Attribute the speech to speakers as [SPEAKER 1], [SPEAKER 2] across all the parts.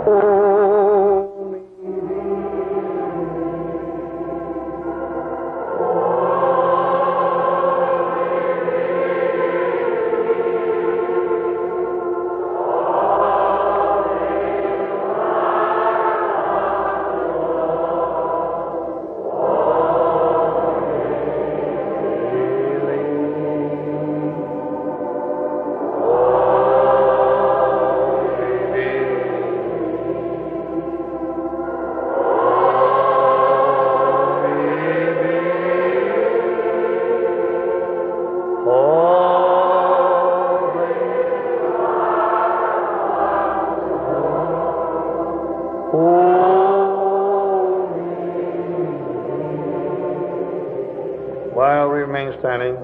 [SPEAKER 1] While we remain standing,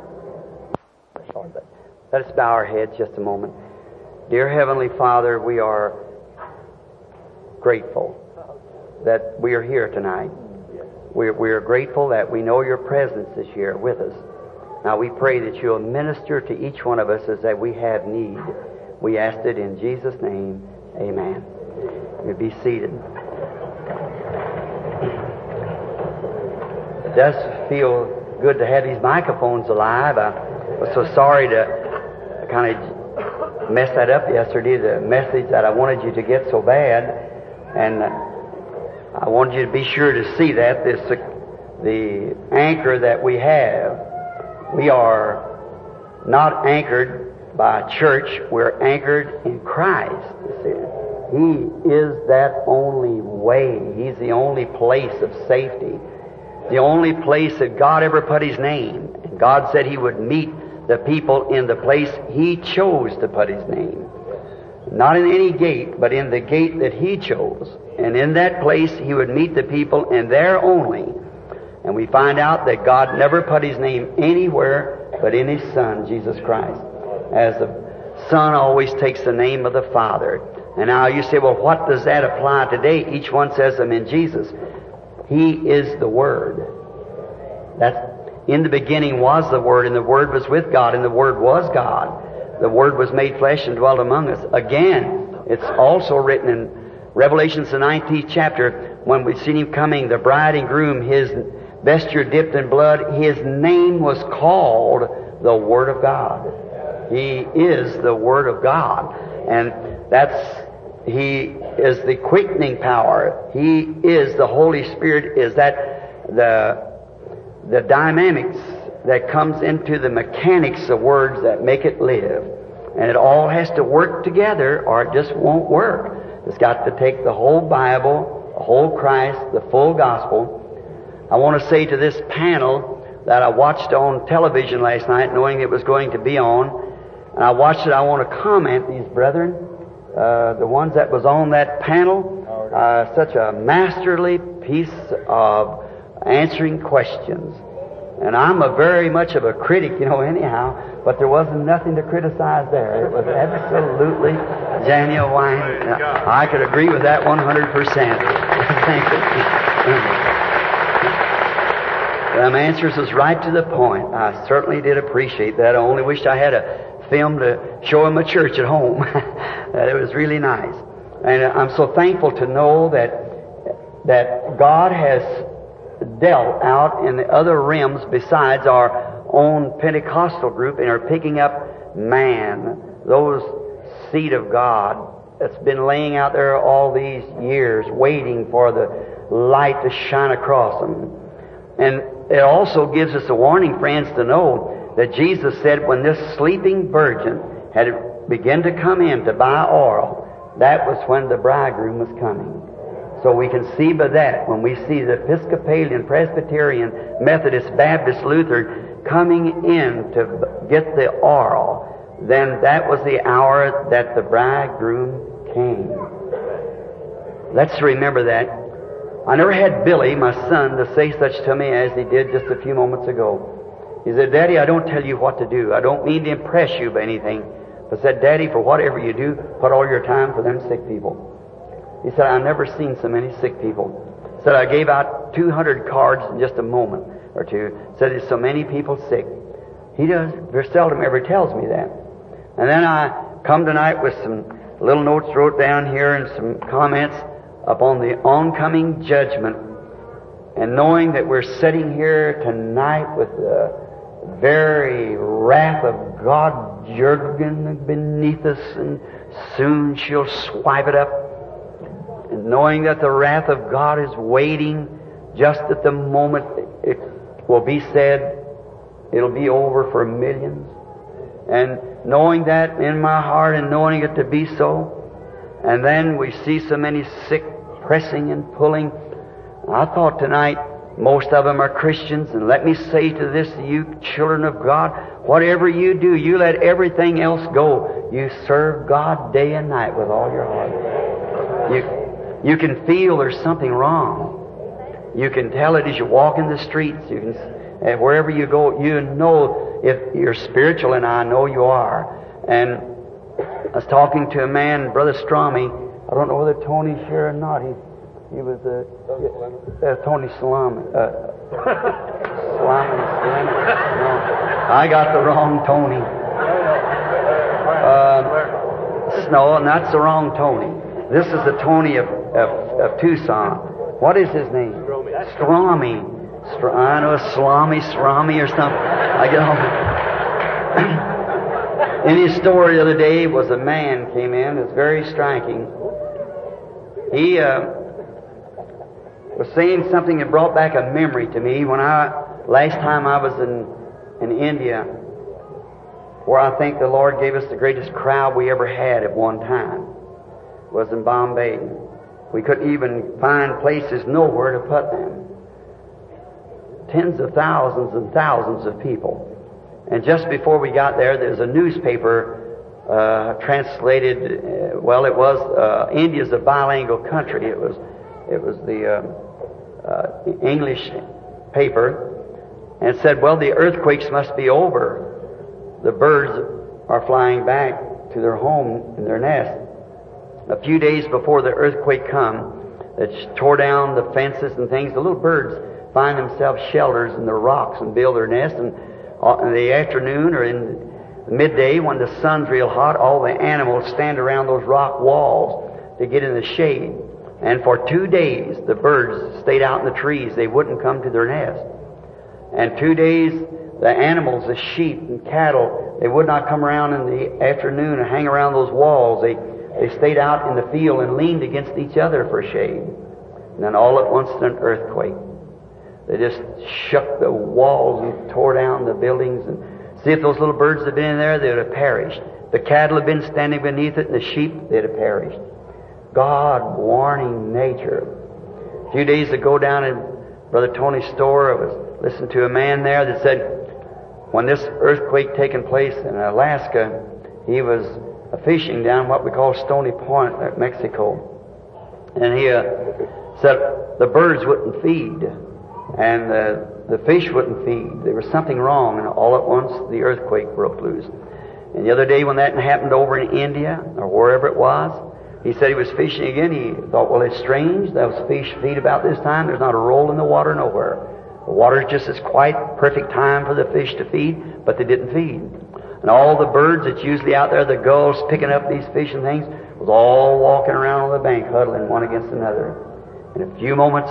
[SPEAKER 2] let us bow our heads just a moment. Dear Heavenly Father, we are grateful that we are here tonight. We are grateful that we know your presence is here with us. Now we pray that you'll minister to each one of us as that we have need. We ask it in Jesus' name. Amen. You be seated. It does feel good to have these microphones alive. I was so sorry to kind of mess that up yesterday, the message that I wanted you to get so bad. And I wanted you to be sure to see that. The anchor that we have, we are not anchored by church, we're anchored in Christ. He is that only way. He's the only place of safety. The only place that God ever put His name. And God said He would meet the people in the place He chose to put His name. Not in any gate, but in the gate that He chose. And in that place He would meet the people, and there only. And we find out that God never put His name anywhere but in His Son, Jesus Christ. As the Son always takes the name of the Father. And now you say, well, what does that apply today? Each one says them in Jesus. He is the Word. That's in the beginning was the Word, and the Word was with God, and the Word was God. The Word was made flesh and dwelt among us. Again, it's also written in Revelation, the 19th chapter, when we've seen Him coming, the bride and groom, His vesture dipped in blood, His name was called the Word of God. He is the Word of God. And He is the quickening power. He is the Holy Spirit, is that the dynamics that comes into the mechanics of words that make it live. And it all has to work together or it just won't work. It's got to take the whole Bible, the whole Christ, the full gospel. I want to say to this panel that I watched on television last night, knowing it was going to be on, and I watched it, I want to comment, these brethren, the ones that was on that panel, such a masterly piece of answering questions. And I'm very much of a critic, anyhow, but there wasn't nothing to criticize there. It was absolutely genuine. I could agree with that 100%. Thank you. Them answers was right to the point. I certainly did appreciate that. I only wished I had a film to show in my church at home. That it was really nice. And I'm so thankful to know that God has dealt out in the other realms besides our own Pentecostal group and are picking up man, those seed of God that's been laying out there all these years waiting for the light to shine across them. And it also gives us a warning, friends, to know that Jesus said when this sleeping virgin had begun to come in to buy oil, that was when the bridegroom was coming. So we can see by that, when we see the Episcopalian, Presbyterian, Methodist, Baptist, Lutheran coming in to get the oil, then that was the hour that the bridegroom came. Let's remember that. I never had Billy, my son, to say such to me as he did just a few moments ago. He said, Daddy, I don't tell you what to do. I don't mean to impress you by anything. But said, Daddy, for whatever you do, put all your time for them sick people. He said, I've never seen so many sick people. He said, I gave out 200 cards in just a moment or two. Said, there's so many people sick. He does, very seldom ever tells me that. And then I come tonight with some little notes wrote down here and some comments upon the oncoming judgment. And knowing that we're sitting here tonight with the very wrath of God jerking beneath us, and soon she'll swipe it up. And knowing that the wrath of God is waiting just at the moment it will be said, it'll be over for millions. And knowing that in my heart and knowing it to be so, and then we see so many sick pressing and pulling. I thought tonight most of them are Christians, and let me say to this, you children of God, whatever you do, you let everything else go. You serve God day and night with all your heart. You can feel there's something wrong. You can tell it as you walk in the streets. You can, wherever you go, you know if you're spiritual, and I know you are. And I was talking to a man, Brother Strami. I don't know whether Tony's here or not. He was Tony Salami. Salami. No, I got the wrong Tony. No, that's the wrong Tony. This is the Tony of Tucson. What is his name? Strami. I know Strami or something. I get on. In his story the other day was a man came in. It's very striking. He was saying something that brought back a memory to me when last time I was in India, where I think the Lord gave us the greatest crowd we ever had at one time, was in Bombay. We couldn't even find places nowhere to put them. Tens of thousands and thousands of people. And just before we got there's a newspaper translated. It was India's a bilingual country. It was the English paper, and it said, well, the earthquakes must be over. The birds are flying back to their home in their nest. A few days before the earthquake come, that tore down the fences and things, the little birds find themselves shelters in the rocks and build their nest. And in the afternoon or in midday, when the sun's real hot, all the animals stand around those rock walls to get in the shade. And for 2 days, the birds stayed out in the trees. They wouldn't come to their nest. And 2 days, the animals, the sheep and cattle, they would not come around in the afternoon and hang around those walls. They stayed out in the field and leaned against each other for shade. And then all at once, an earthquake. They just shook the walls and tore down the buildings. And see, if those little birds had been in there, they would have perished. The cattle had been standing beneath it, and the sheep, they'd have perished. God warning nature. A few days ago down in Brother Tony's store, I was listening to a man there that said when this earthquake taken place in Alaska, he was fishing down what we call Stony Point, Mexico. And he said the birds wouldn't feed and the fish wouldn't feed. There was something wrong, and all at once the earthquake broke loose. And the other day when that happened over in India or wherever it was, he said he was fishing again. He thought, well, it's strange. Those fish feed about this time. There's not a roll in the water nowhere. The water's just as quiet, perfect time for the fish to feed, but they didn't feed. And all the birds that's usually out there, the gulls picking up these fish and things, was all walking around on the bank, huddling one against another. In a few moments,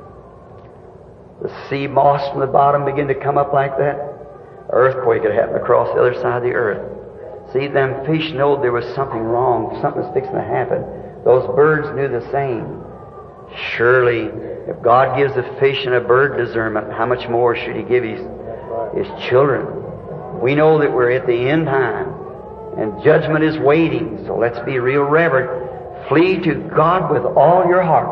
[SPEAKER 2] the sea moss from the bottom began to come up like that. Earthquake had happened across the other side of the earth. See, them fish knew there was something wrong, something was fixing to happen. Those birds knew the same. Surely, if God gives a fish and a bird discernment, how much more should He give His children? We know that we're at the end time, and judgment is waiting, so let's be real reverent. Flee to God with all your heart.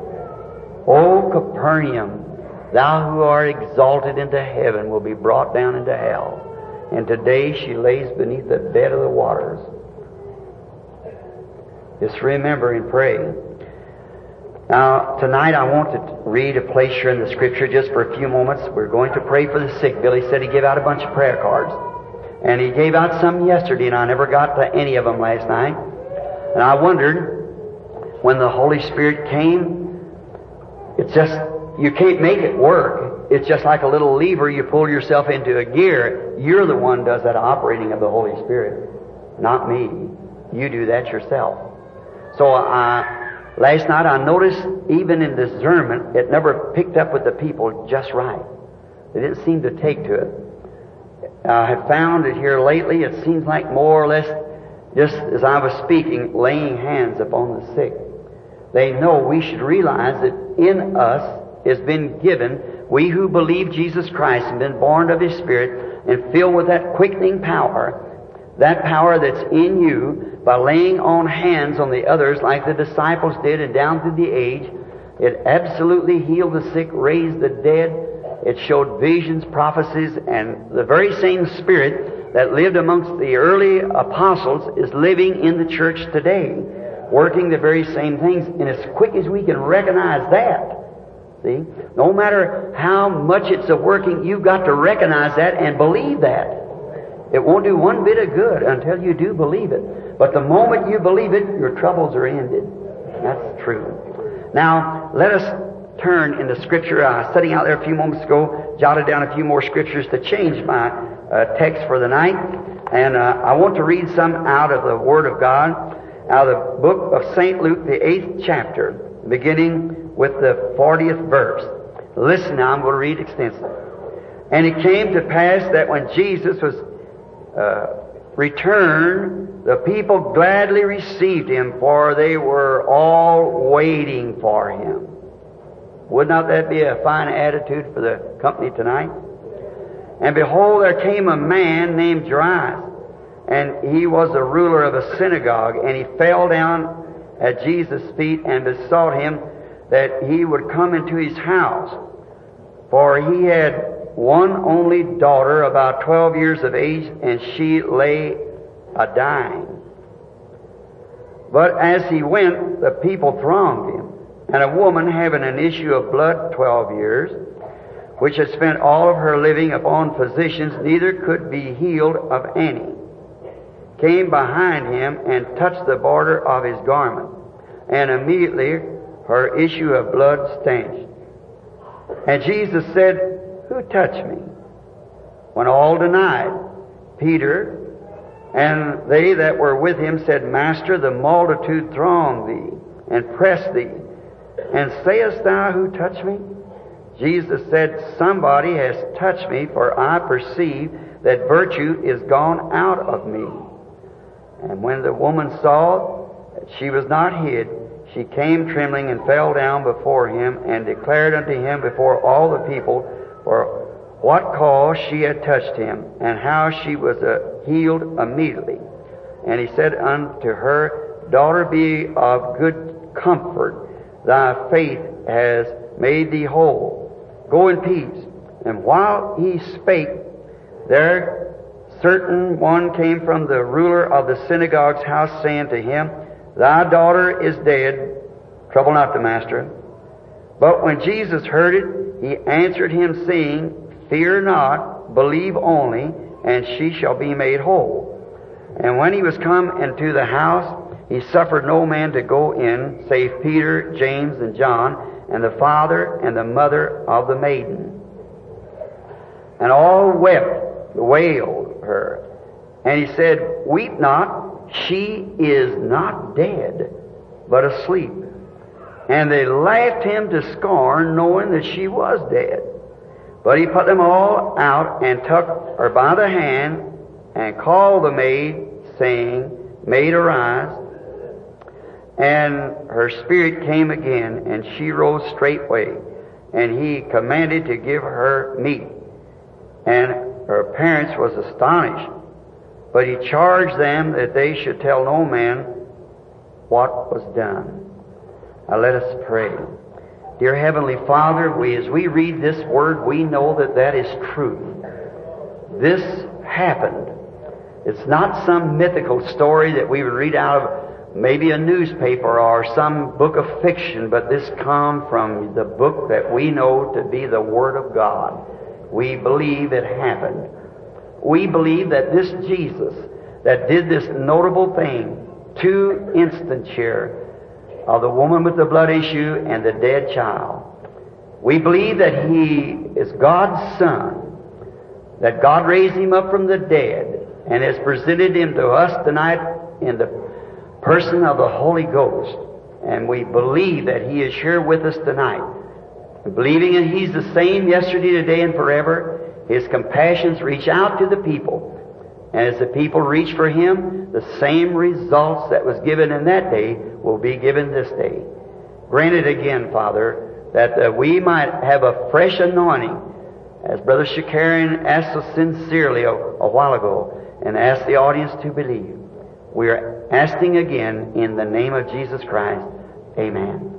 [SPEAKER 2] O Capernaum, thou who art exalted into heaven will be brought down into hell. And today she lays beneath the bed of the waters. Just remember and pray. Now, tonight I want to read a place here in the Scripture just for a few moments. We're going to pray for the sick. Billy said he gave out a bunch of prayer cards. And he gave out some yesterday, and I never got to any of them last night. And I wondered, when the Holy Spirit came, it's just, you can't make it work. It's just like a little lever you pull yourself into a gear. You're the one who does that operating of the Holy Spirit, not me. you do that yourself. So last night I noticed even in discernment, it never picked up with the people just right. They didn't seem to take to it. I have found that here lately it seems like more or less, just as I was speaking, laying hands upon the sick. They know we should realize that in us has been given, we who believe Jesus Christ and been born of His Spirit and filled with that quickening power, that power that's in you, by laying on hands on the others like the disciples did and down through the age, it absolutely healed the sick, raised the dead. It showed visions, prophecies, and the very same Spirit that lived amongst the early apostles is living in the church today, working the very same things. And as quick as we can recognize that, see, no matter how much it's a working, you've got to recognize that and believe that. It won't do one bit of good until you do believe it. But the moment you believe it, your troubles are ended. That's true. Now, let us turn into Scripture. I was sitting out there a few moments ago, jotted down a few more Scriptures to change my text for the night. And I want to read some out of the Word of God, out of the book of St. Luke, the 8th chapter, beginning with the 40th verse. Listen now, I'm going to read extensively. And it came to pass that when Jesus was returned, the people gladly received Him, for they were all waiting for Him. Would not that be a fine attitude for the company tonight? And behold, there came a man named Jairus, and he was the ruler of a synagogue, and he fell down at Jesus' feet and besought Him that he would come into his house. For he had one only daughter, about 12 years of age, and she lay a-dying. But as he went, the people thronged him. And a woman having an issue of blood 12 years, which had spent all of her living upon physicians, neither could be healed of any, came behind him and touched the border of his garment. And immediately her issue of blood stanched. And Jesus said, Who touched me? When all denied, Peter and they that were with him said, Master, the multitude throng thee and press thee. And sayest thou, Who touched me? Jesus said, Somebody has touched me, for I perceive that virtue is gone out of me. And when the woman saw that she was not hid, she came trembling and fell down before him and declared unto him before all the people for what cause she had touched him, and how she was healed immediately. And he said unto her, Daughter, be of good comfort. Thy faith has made thee whole. Go in peace. And while he spake, there certain one came from the ruler of the synagogue's house, saying to him, Thy daughter is dead. Trouble not the master. But when Jesus heard it, he answered him, saying, Fear not, believe only, and she shall be made whole. And when he was come into the house, he suffered no man to go in, save Peter, James, and John, and the father and the mother of the maiden. And all wept, wailed her. And he said, Weep not, she is not dead, but asleep. And they laughed him to scorn, knowing that she was dead. But he put them all out, and took her by the hand, and called the maid, saying, Maid, arise. And her spirit came again, and she rose straightway. And he commanded to give her meat. And her parents was astonished. But he charged them that they should tell no man what was done. Now let us pray. Dear Heavenly Father, as we read this word, we know that that is true. This happened. It's not some mythical story that we would read out of maybe a newspaper or some book of fiction, but this comes from the book that we know to be the Word of God. We believe it happened. We believe that this Jesus that did this notable thing, 2 instances here, of the woman with the blood issue and the dead child. We believe that He is God's Son, that God raised Him up from the dead and has presented Him to us tonight in the person of the Holy Ghost. And we believe that He is here with us tonight. Believing that He's the same yesterday, today, and forever, His compassions reach out to the people. And as the people reach for Him, the same results that was given in that day will be given this day. Grant it again, Father, that we might have a fresh anointing, as Brother Shakarian asked us sincerely a while ago, and asked the audience to believe. We are asking again in the name of Jesus Christ. Amen.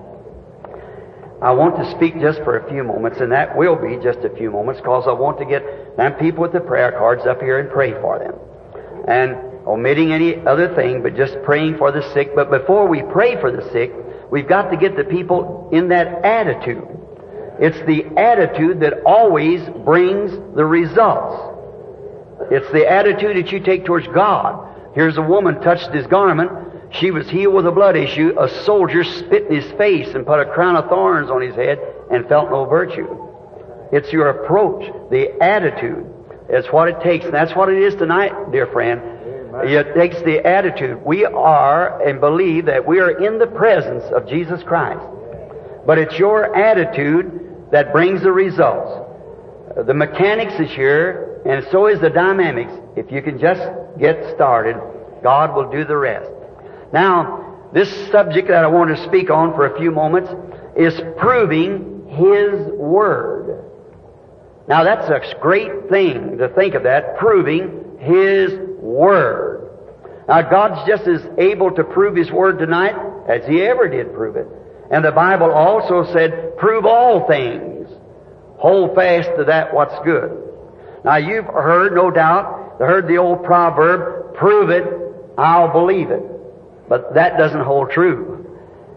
[SPEAKER 2] I want to speak just for a few moments, and that will be just a few moments, because I want to get them people with the prayer cards up here and pray for them. And omitting any other thing, but just praying for the sick. But before we pray for the sick, we've got to get the people in that attitude. It's the attitude that always brings the results. It's the attitude that you take towards God. Here's a woman touched His garment. She was healed with a blood issue. A soldier spit in his face and put a crown of thorns on his head and felt no virtue. It's your approach, the attitude. It's what it takes. And that's what it is tonight, dear friend. It takes the attitude. We are and believe that we are in the presence of Jesus Christ. But it's your attitude that brings the results. The mechanics is here, and so is the dynamics. If you can just get started, God will do the rest. Now, this subject that I want to speak on for a few moments is proving His Word. Now, that's a great thing to think of that, proving His Word. Now, God's just as able to prove His Word tonight as He ever did prove it. And the Bible also said, prove all things. Hold fast to that what's good. Now, you've heard, no doubt, the old proverb, prove it, I'll believe it. But that doesn't hold true.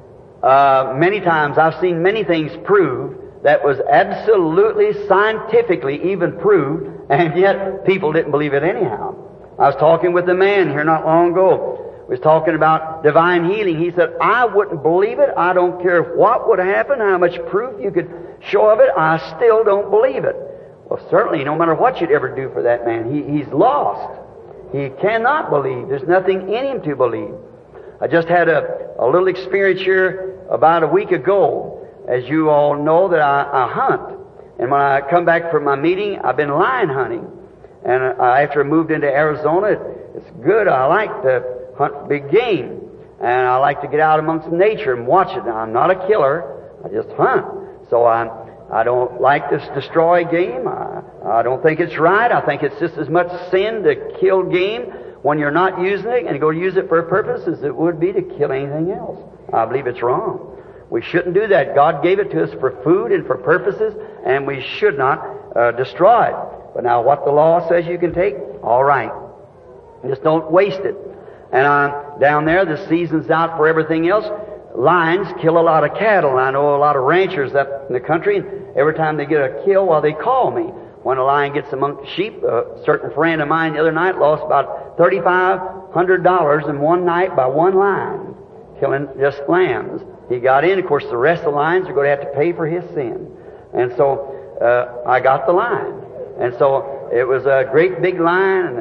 [SPEAKER 2] Many times I've seen many things proved that was absolutely scientifically even proved, and yet people didn't believe it anyhow. I was talking with a man here not long ago. We was talking about divine healing. He said, I wouldn't believe it. I don't care what would happen, how much proof you could show of it. I still don't believe it. Well, certainly, no matter what you'd ever do for that man, he's lost. He cannot believe. There's nothing in him to believe. I just had a little experience here about a week ago. As you all know, that I hunt. And when I come back from my meeting, I've been lion hunting. And after I moved into Arizona, it's good. I like to hunt big game. And I like to get out amongst nature and watch it. Now, I'm not a killer. I just hunt. So I don't like to destroy game. I don't think it's right. I think it's just as much sin to kill game when you're not using it and go use it for a purpose as it would be to kill anything else. I believe it's wrong. We shouldn't do that. God gave it to us for food and for purposes, and we should not destroy it. But now what the law says you can take, all right. Just don't waste it. And down there, the season's out for everything else. Lions kill a lot of cattle, and I know a lot of ranchers up in the country, and every time they get a kill, well, they call me. When a lion gets among sheep, a certain friend of mine the other night lost about $3,500 in one night by one lion, killing just lambs. He got in. Of course, the rest of the lions are going to have to pay for his sin. And so I got the lion. And so it was a great big lion,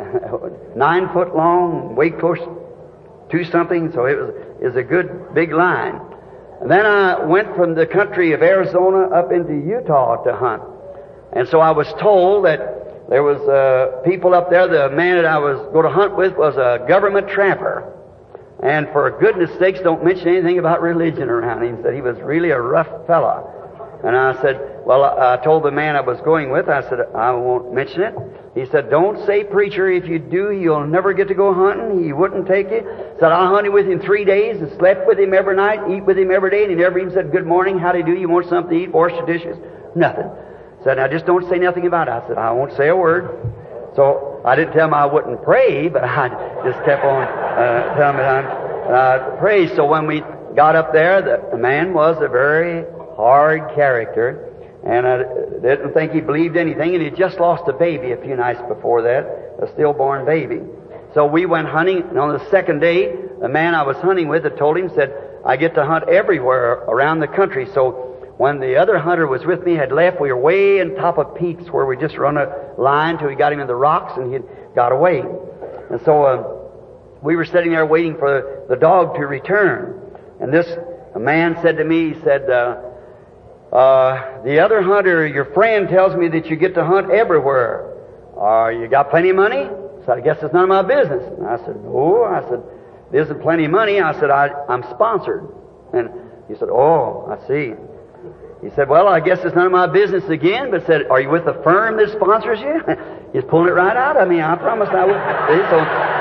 [SPEAKER 2] 9 foot long, weighed close to something. So it was a good big lion. And then I went from the country of Arizona up into Utah to hunt. And so I was told that there was people up there. The man that I was going to hunt with was a government trapper. And for goodness sakes, don't mention anything about religion around him. He said he was really a rough fella. And I said, well, I told the man I was going with, I said, I won't mention it. He said, don't say, preacher, if you do, you'll never get to go hunting. He wouldn't take you. Said, I hunted with him 3 days and slept with him every night, eat with him every day, and he never even said, good morning, how do you do? You want something to eat, wash your dishes? Nothing. Said, now just don't say nothing about it. I said, I won't say a word. So I didn't tell him I wouldn't pray, but I just kept on telling him I'd pray. So when we got up there, the man was a very hard character, and I didn't think he believed anything, and he just lost a baby a few nights before that, a stillborn baby. So we went hunting, and on the second day, the man I was hunting with had told him, said, I get to hunt everywhere around the country. So when the other hunter was with me, had left, we were way on top of peaks where we just run a line till we got him in the rocks, and he got away. And so we were sitting there waiting for the dog to return. And a man said to me, he said, the other hunter, your friend, tells me that you get to hunt everywhere. You got plenty of money? So I guess it's none of my business. And I said, no. I said, there isn't plenty of money. I said, I'm sponsored. And he said, oh, I see. He said, well, I guess it's none of my business again, but said, are you with the firm that sponsors you? He's pulling it right out of me. I promised I would. So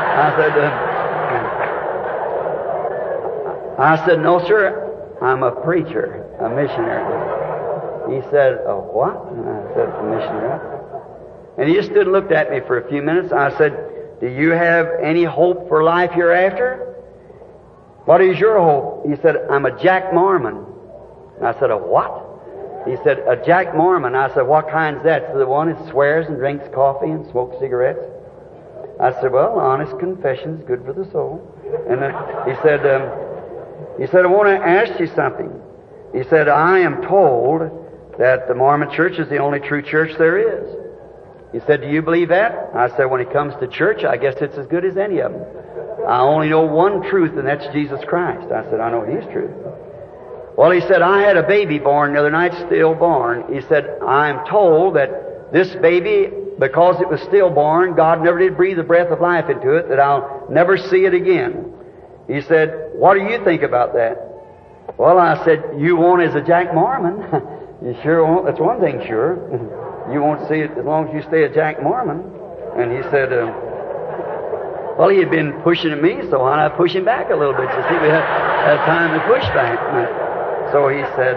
[SPEAKER 2] I said, no, sir, I'm a preacher, a missionary. He said, a what? And I said, a missionary. And he just stood and looked at me for a few minutes. I said, do you have any hope for life hereafter? What is your hope? He said, I'm a Jack Mormon. And I said, a what? He said, a Jack Mormon. I said, what kind's that? So the one that swears and drinks coffee and smokes cigarettes. I said, well, honest confession's good for the soul. And he said, I want to ask you something. He said, I am told that the Mormon church is the only true church there is. He said, do you believe that? I said, when it comes to church, I guess it's as good as any of them. I only know one truth, and that's Jesus Christ. I said, I know He's true. Well, he said, I had a baby born the other night, stillborn. He said, I'm told that this baby, because it was stillborn, God never did breathe the breath of life into it, that I'll never see it again. He said, what do you think about that? Well, I said, you won't as a Jack Mormon. You sure won't. That's one thing sure. You won't see it as long as you stay a Jack Mormon. And he said, well, he had been pushing at me, so why not push him back a little bit to see if we had time to push back. So he said,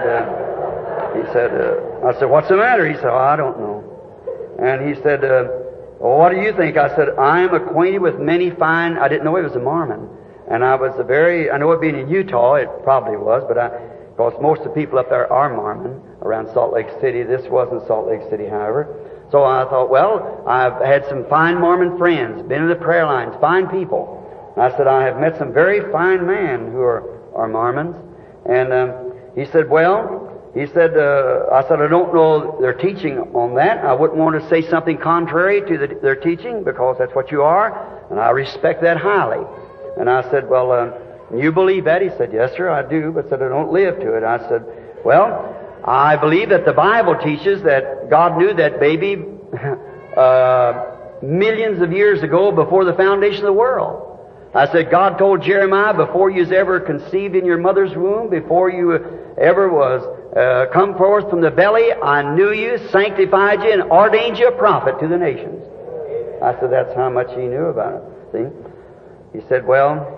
[SPEAKER 2] I said, what's the matter? He said, oh, I don't know. And he said, well, what do you think? I said, I am acquainted with many fine, I didn't know he was a Mormon. And I know it being in Utah, it probably was, but because most of the people up there are Mormon around Salt Lake City. This wasn't Salt Lake City, however. So I thought, well, I've had some fine Mormon friends, been in the prayer lines, fine people. And I said, I have met some very fine men who are Mormons. And he said, I said, I don't know their teaching on that. I wouldn't want to say something contrary to their teaching because that's what you are, and I respect that highly. And I said, well, you believe that? He said, yes, sir, I do, but said I don't live to it. I said, well, I believe that the Bible teaches that God knew that baby millions of years ago before the foundation of the world. I said, God told Jeremiah, before you was ever conceived in your mother's womb, before you ever was come forth from the belly, I knew you, sanctified you, and ordained you a prophet to the nations. I said, that's how much he knew about it. See? He said,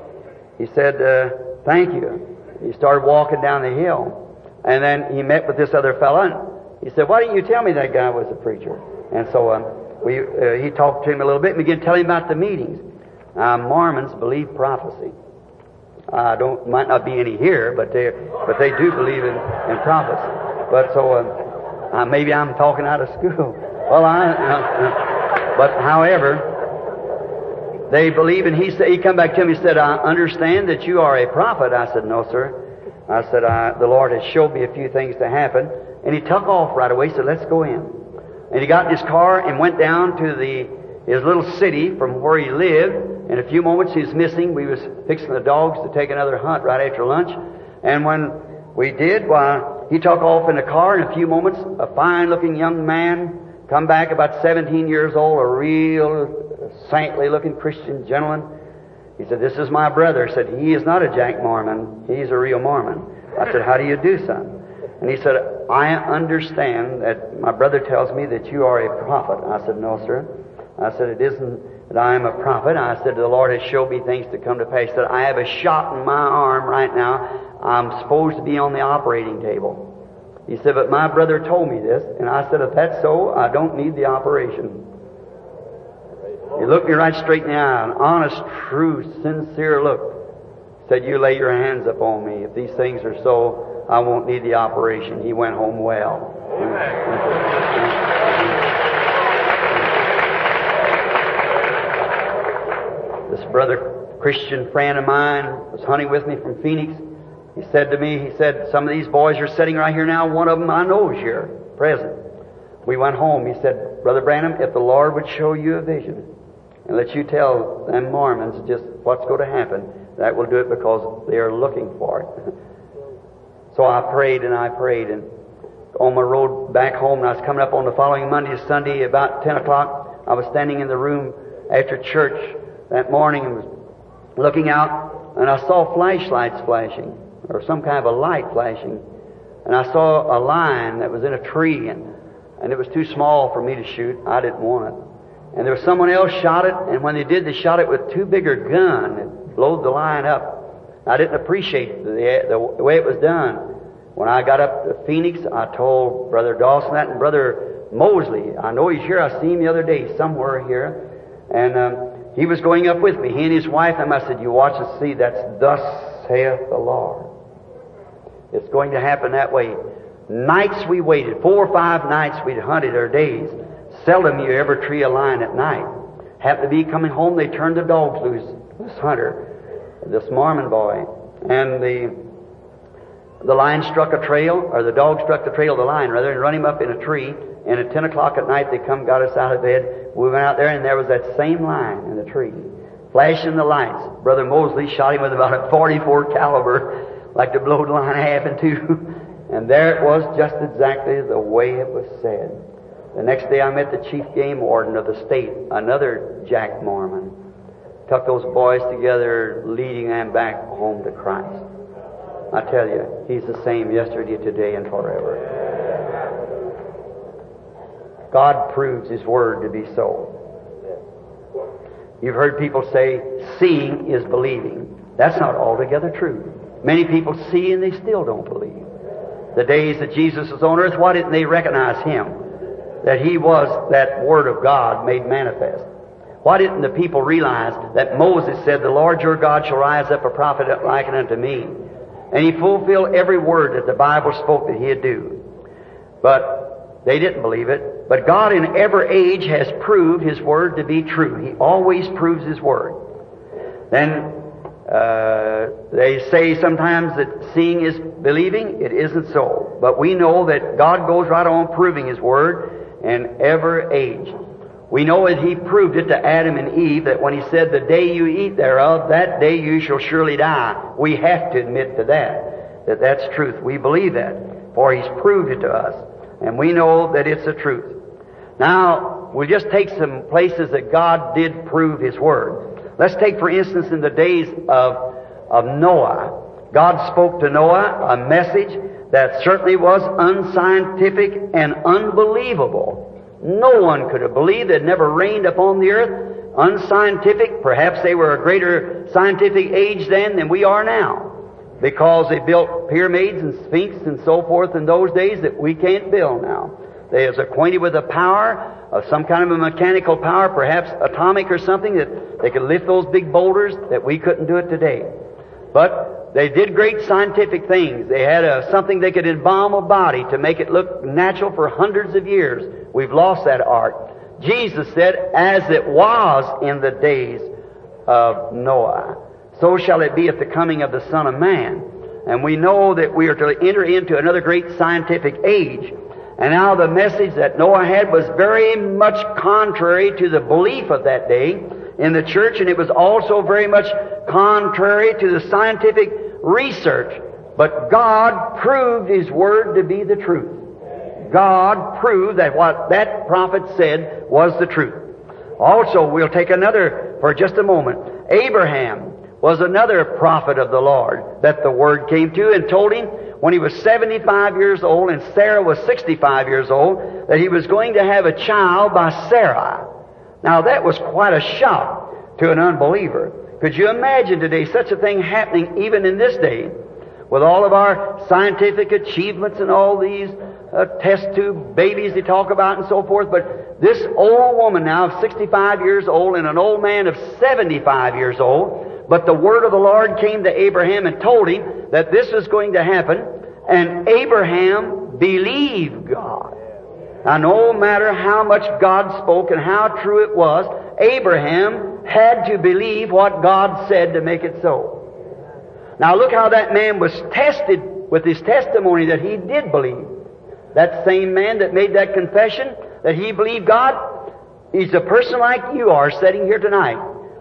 [SPEAKER 2] thank you. He started walking down the hill. And then he met with this other fellow, and he said, why didn't you tell me that guy was a preacher? And so he talked to him a little bit and began telling him about the meetings. Mormons believe prophecy. Might not be any here, but they do believe in prophecy. But so maybe I'm talking out of school. Well, but however, they believe, and he come back to me and said, I understand that you are a prophet. I said, no, sir. I said, the Lord has showed me a few things to happen. And he took off right away, said, let's go in. And he got in his car and went down to his little city from where he lived. In a few moments he was missing. We was fixing the dogs to take another hunt right after lunch. And when we did, he took off in the car. In a few moments, a fine-looking young man come back, about 17 years old, a real saintly-looking Christian gentleman. He said, this is my brother. He said, he is not a Jack Mormon. He's a real Mormon. I said, how do you do, son? And he said, I understand that my brother tells me that you are a prophet. I said, no, sir. I said, it isn't that I am a prophet. I said, the Lord has showed me things to come to pass. He said, I have a shot in my arm right now. I'm supposed to be on the operating table. He said, but my brother told me this. And I said, if that's so, I don't need the operation. He looked me right straight in the eye, an honest, true, sincere look. Said, you lay your hands upon me. If these things are so, I won't need the operation. He went home well. This brother, Christian friend of mine, was hunting with me from Phoenix. He said to me, some of these boys are sitting right here now. One of them I know is here, present. We went home. He said, Brother Branham, if the Lord would show you a vision and let you tell them Mormons just what's going to happen. That will do it because they are looking for it. So I prayed, and on my road back home, and I was coming up on the following Monday or Sunday about 10 o'clock. I was standing in the room after church that morning and was looking out, and I saw flashlights flashing, or some kind of a light flashing. And I saw a lion that was in a tree, and it was too small for me to shoot. I didn't want it. And there was someone else shot it, and when they did, they shot it with too big a gun and blowed the lion up. I didn't appreciate the way it was done. When I got up to Phoenix, I told Brother Dawson that, and Brother Mosley, I know he's here. I seen him the other day somewhere here, and he was going up with me. He and his wife, and I said, "You watch and see. That's thus saith the Lord." It's going to happen that way. Nights we waited, 4 or 5 nights we'd hunted, or days. Seldom you ever tree a lion at night. Happened to be coming home, they turned the dogs loose. This hunter, this Mormon boy, and the lion struck a trail, or the dog struck the trail of the lion, rather, and run him up in a tree. And at 10 o'clock at night, they come, got us out of bed. We went out there, and there was that same lion in the tree, flashing the lights. Brother Mosley shot him with about a .44 caliber, like to blow the lion half in two. And there it was, just exactly the way it was said. The next day I met the chief game warden of the state, another Jack Mormon. Took those boys together, leading them back home to Christ. I tell you, He's the same yesterday, today, and forever. God proves His Word to be so. You've heard people say, seeing is believing. That's not altogether true. Many people see and they still don't believe. The days that Jesus was on earth, why didn't they recognize Him? That He was that Word of God made manifest. Why didn't the people realize that Moses said, "The Lord your God shall rise up a prophet like unto me"? And He fulfilled every word that the Bible spoke that He'd do. But they didn't believe it. But God in every age has proved His Word to be true. He always proves His Word. Then they say sometimes that seeing is believing. It isn't so. But we know that God goes right on proving His Word in every age. We know that He proved it to Adam and Eve, that when He said, "The day you eat thereof, that day you shall surely die." We have to admit to that that's truth. We believe that, for He's proved it to us. And we know that it's the truth. Now, we'll just take some places that God did prove His Word. Let's take, for instance, in the days of Noah. God spoke to Noah a message that certainly was unscientific and unbelievable. No one could have believed. It never rained upon the earth. Unscientific. Perhaps they were a greater scientific age then than we are now, because they built pyramids and sphinx and so forth in those days that we can't build now. They was acquainted with the power of some kind of a mechanical power, perhaps atomic or something, that they could lift those big boulders that we couldn't do it today. But they did great scientific things. They had something they could embalm a body to make it look natural for hundreds of years. We've lost that art. Jesus said, "As it was in the days of Noah, so shall it be at the coming of the Son of Man." And we know that we are to enter into another great scientific age. And now the message that Noah had was very much contrary to the belief of that day in the church, and it was also very much contrary to the scientific research. But God proved His Word to be the truth. God proved that what that prophet said was the truth. Also, we'll take another for just a moment. Abraham was another prophet of the Lord that the Word came to and told him when he was 75 years old and Sarah was 65 years old that he was going to have a child by Sarah. Now that was quite a shock to an unbeliever. Could you imagine today such a thing happening even in this day with all of our scientific achievements and all these test tube babies they talk about and so forth? But this old woman now of 65 years old and an old man of 75 years old, but the Word of the Lord came to Abraham and told him that this was going to happen, and Abraham believed God. Now, no matter how much God spoke and how true it was, Abraham had to believe what God said to make it so. Now, look how that man was tested with his testimony that he did believe. That same man that made that confession that he believed God, he's a person like you are sitting here tonight.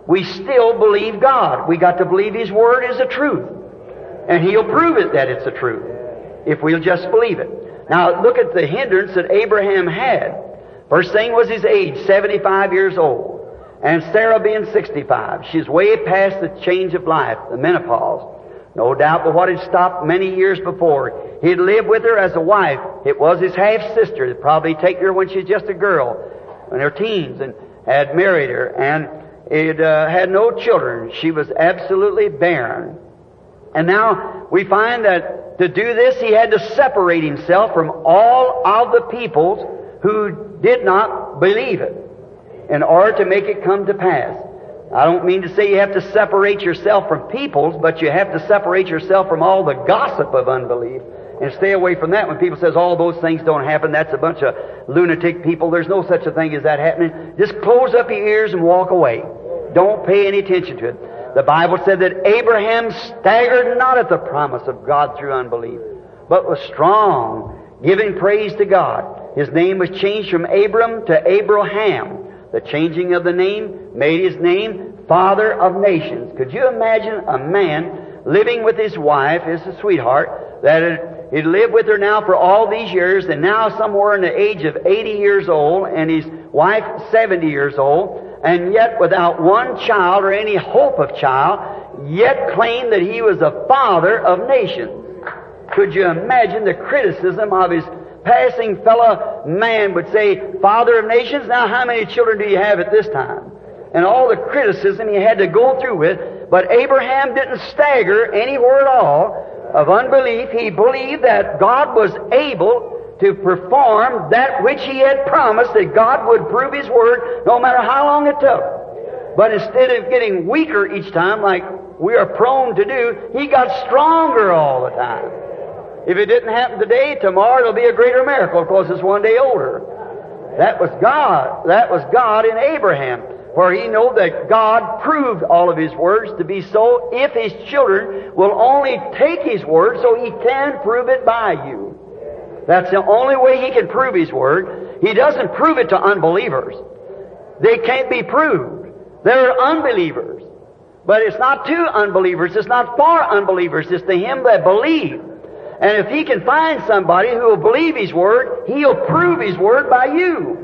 [SPEAKER 2] we still believe God. We got to believe His Word is the truth. And He'll prove it that it's the truth, if we'll just believe it. Now, look at the hindrance that Abraham had. First thing was his age, 75 years old. And Sarah being 65. She's way past the change of life, the menopause. No doubt but what had stopped many years before. He'd lived with her as a wife. It was his half-sister that probably taken her when she was just a girl, in her teens, and had married her. And it had no children. She was absolutely barren. And now we find that to do this, he had to separate himself from all of the peoples who did not believe it in order to make it come to pass. I don't mean to say you have to separate yourself from peoples, but you have to separate yourself from all the gossip of unbelief and stay away from that. When people says all those things don't happen, that's a bunch of lunatic people. There's no such a thing as that happening. Just close up your ears and walk away. Don't pay any attention to it. The Bible said that Abraham staggered not at the promise of God through unbelief, but was strong, giving praise to God. His name was changed from Abram to Abraham. The changing of the name made his name Father of Nations. Could you imagine a man living with his wife, his sweetheart, that he'd lived with her now for all these years, and now somewhere in the age of 80 years old, and his wife 70 years old, and yet without one child or any hope of child, yet claimed that he was a father of nations. Could you imagine the criticism of his passing fellow man would say, Father of nations, now how many children do you have at this time? And all the criticism he had to go through with. But Abraham didn't stagger anywhere at all of unbelief. He believed that God was able to perform that which He had promised, that God would prove His Word no matter how long it took. But instead of getting weaker each time like we are prone to do, he got stronger all the time. If it didn't happen today, tomorrow it'll be a greater miracle because it's one day older. That was God. That was God in Abraham. For he knew that God proved all of His words to be so if His children will only take His word, so He can prove it by you. That's the only way He can prove His word. He doesn't prove it to unbelievers. They can't be proved. They're unbelievers. But it's not to unbelievers. It's not for unbelievers. It's to him that believes. And if He can find somebody who will believe His Word, He'll prove His Word by you.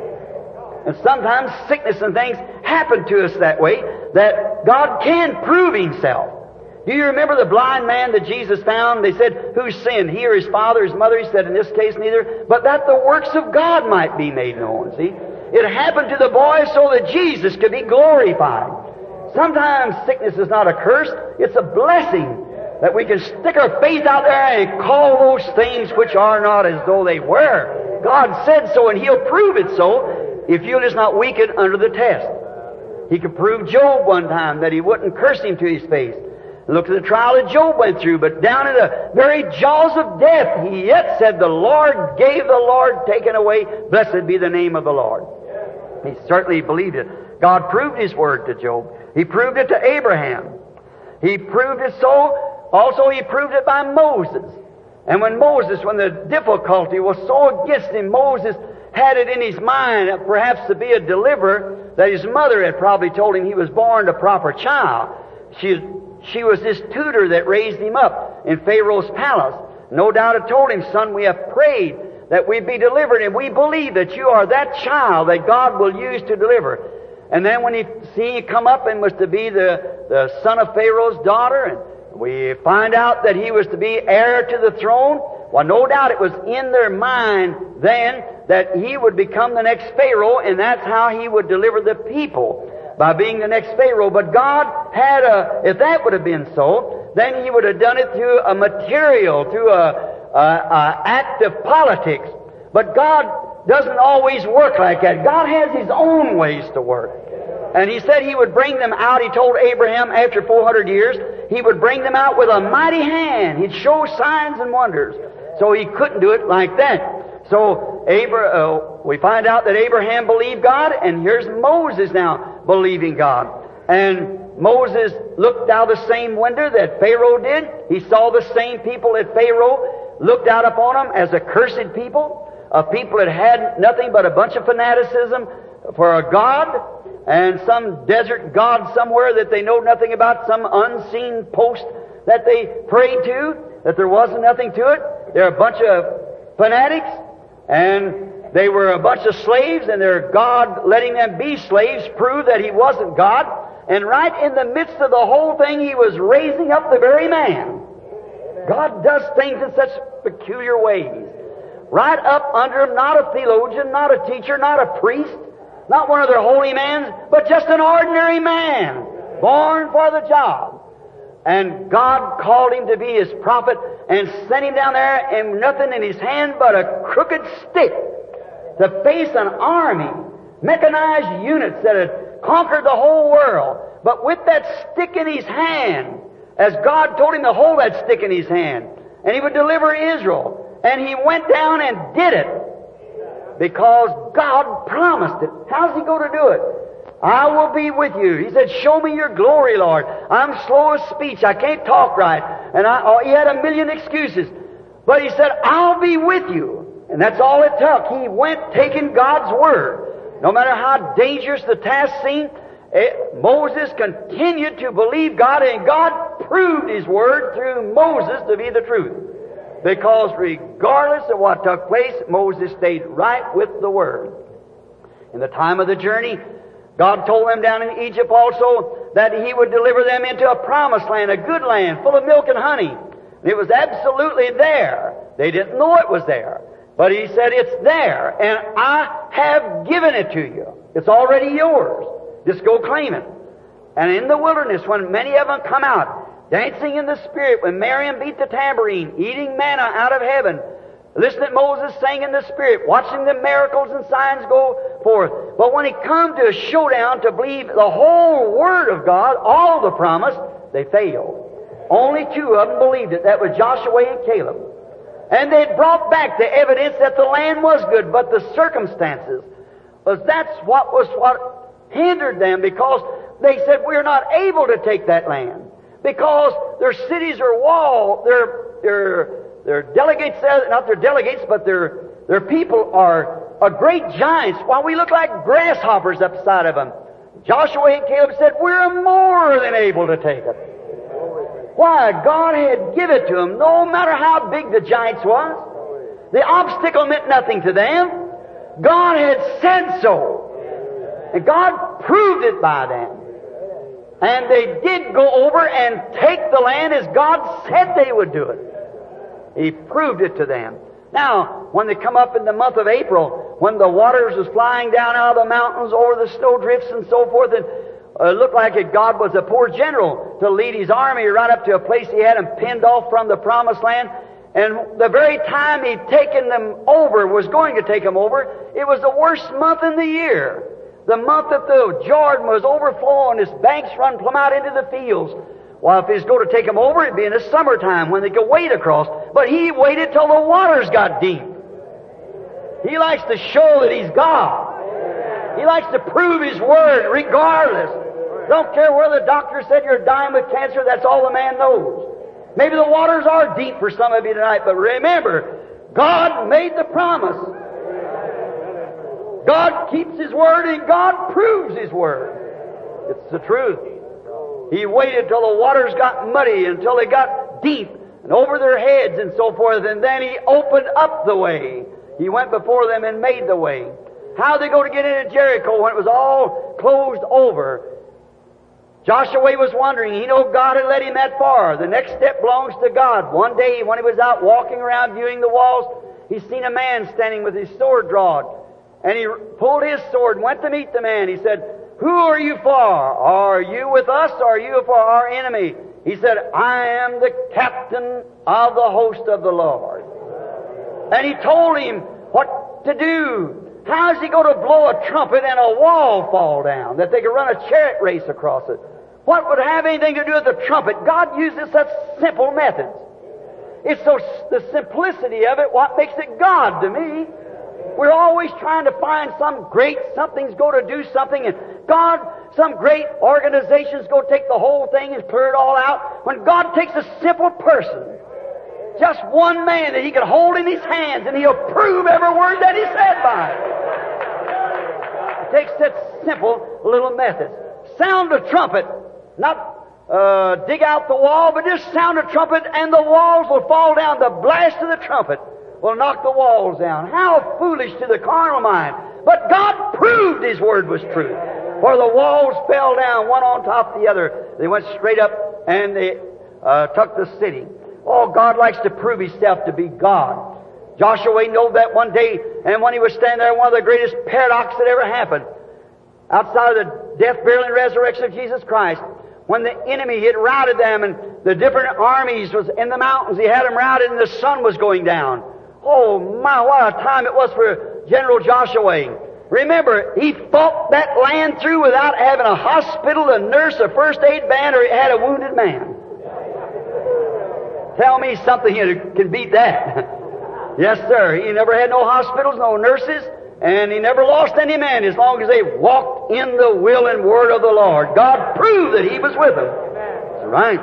[SPEAKER 2] And sometimes sickness and things happen to us that way, that God can prove Himself. Do you remember the blind man that Jesus found? They said, who sinned, he or his father, his mother? He said, in this case, neither, but that the works of God might be made known. See? It happened to the boy so that Jesus could be glorified. Sometimes sickness is not a curse, it's a blessing. That we can stick our faith out there and call those things which are not as though they were. God said so, and He'll prove it so if you'll just not weaken under the test. He could prove Job one time that He wouldn't curse him to his face. Look at the trial that Job went through, but down in the very jaws of death, he yet said, the Lord gave, the Lord taken away. Blessed be the name of the Lord. He certainly believed it. God proved His word to Job. He proved it to Abraham. He proved it so. Also, He proved it by Moses. And when the difficulty was so against him, Moses had it in his mind, perhaps to be a deliverer, that his mother had probably told him he was born a proper child. She was this tutor that raised him up in Pharaoh's palace. No doubt had told him, son, we have prayed that we be delivered, and we believe that you are that child that God will use to deliver. And then when he seen you come up and was to be the son of Pharaoh's daughter, and we find out that he was to be heir to the throne. Well, no doubt it was in their mind then that he would become the next Pharaoh, and that's how he would deliver the people, by being the next Pharaoh. But God had if that would have been so, then He would have done it through a material, through a act of politics. But God doesn't always work like that. God has His own ways to work. And He said He would bring them out. He told Abraham after 400 years, He would bring them out with a mighty hand. He'd show signs and wonders. So He couldn't do it like that. So we find out that Abraham believed God, and here's Moses now believing God. And Moses looked out the same window that Pharaoh did. He saw the same people that Pharaoh looked out upon them as a cursed people, a people that had nothing but a bunch of fanaticism, for a god, and some desert god somewhere that they know nothing about, some unseen post that they prayed to, that there wasn't nothing to it. They're a bunch of fanatics, and they were a bunch of slaves, and their God letting them be slaves proved that He wasn't God. And right in the midst of the whole thing, He was raising up the very man. God does things in such peculiar ways. Right up under him, not a theologian, not a teacher, not a priest, not one of their holy men, but just an ordinary man, born for the job. And God called him to be His prophet and sent him down there, and nothing in his hand but a crooked stick to face an army, mechanized units that had conquered the whole world. But with that stick in his hand, as God told him to hold that stick in his hand, and He would deliver Israel. And he went down and did it because God promised it. How's He going to do it? I will be with you. He said, show me your glory, Lord. I'm slow of speech. I can't talk right. And he had a million excuses. But He said, I'll be with you. And that's all it took. He went taking God's Word. No matter how dangerous the task seemed, Moses continued to believe God, and God proved His Word through Moses to be the truth. Because regardless of what took place, Moses stayed right with the Word. In the time of the journey, God told them down in Egypt also that He would deliver them into a promised land, a good land, full of milk and honey. And it was absolutely there. They didn't know it was there. But He said, it's there, and I have given it to you. It's already yours. Just go claim it. And in the wilderness, when many of them come out, dancing in the Spirit, when Miriam beat the tambourine, eating manna out of heaven, listening to Moses sing in the Spirit, watching the miracles and signs go forth. But when it come to a showdown to believe the whole Word of God, all the promise, they failed. Only two of them believed it. That was Joshua and Caleb. And they brought back the evidence that the land was good, but the circumstances that's what hindered them, because they said, we're not able to take that land. Because their cities are walled, their delegates, not their delegates, but their people are great giants, while we look like grasshoppers upside of them. Joshua and Caleb said, we're more than able to take it. Why? God had given it to them, no matter how big the giants was. The obstacle meant nothing to them. God had said so. And God proved it by them. And they did go over and take the land as God said they would do it. He proved it to them. Now, when they come up in the month of April, when the waters was flying down out of the mountains over the snow drifts and so forth, and it looked like God was a poor general to lead His army right up to a place He had them pinned off from the promised land. And the very time He'd taken them over, was going to take them over, it was the worst month in the year. The month that the Jordan was overflowing, its banks run plumb out into the fields. Well, if He's going to take them over, it'd be in the summertime when they could wade across. But He waited till the waters got deep. He likes to show that He's God. He likes to prove His Word regardless. Don't care whether the doctor said you're dying with cancer, that's all the man knows. Maybe the waters are deep for some of you tonight, but remember, God made the promise. God keeps His Word, and God proves His Word. It's the truth. He waited till the waters got muddy, until they got deep and over their heads and so forth, and then He opened up the way. He went before them and made the way. How they go to get into Jericho when it was all closed over? Joshua was wondering. He knew God had led him that far. The next step belongs to God. One day when he was out walking around viewing the walls, he seen a man standing with his sword drawn. And he pulled his sword and went to meet the man. He said, who are you for? Are you with us, or are you for our enemy? He said, I am the captain of the host of the Lord. And he told him what to do. How's he going to blow a trumpet and a wall fall down, that they could run a chariot race across it? What would have anything to do with the trumpet? God uses such simple methods. It's so the simplicity of it what makes it God to me. We're always trying to find some great something's going to do something, and God, some great organization's going to take the whole thing and clear it all out. When God takes a simple person, just one man that He can hold in His hands, and He'll prove every word that He said by it.
[SPEAKER 3] takes that simple little method. Sound a trumpet, not dig out the wall, but just sound a trumpet and the walls will fall down. The blast of the trumpet will knock the walls down. How foolish to the carnal mind. But God proved His Word was true. For the walls fell down, one on top of the other. They went straight up and they took the city. Oh, God likes to prove Himself to be God. Joshua knew that one day, and when he was standing there, one of the greatest paradoxes that ever happened, outside of the death, burial, and resurrection of Jesus Christ, when the enemy had routed them and the different armies was in the mountains, he had them routed and the sun was going down. Oh my, what a time it was for General Joshua. Remember, he fought that land through without having a hospital, a nurse, a first aid band, or he had a wounded man. Tell me something that can beat that. Yes, sir. He never had no hospitals, no nurses, and he never lost any man as long as they walked in the will and word of the Lord. God proved that He was with them. That's right.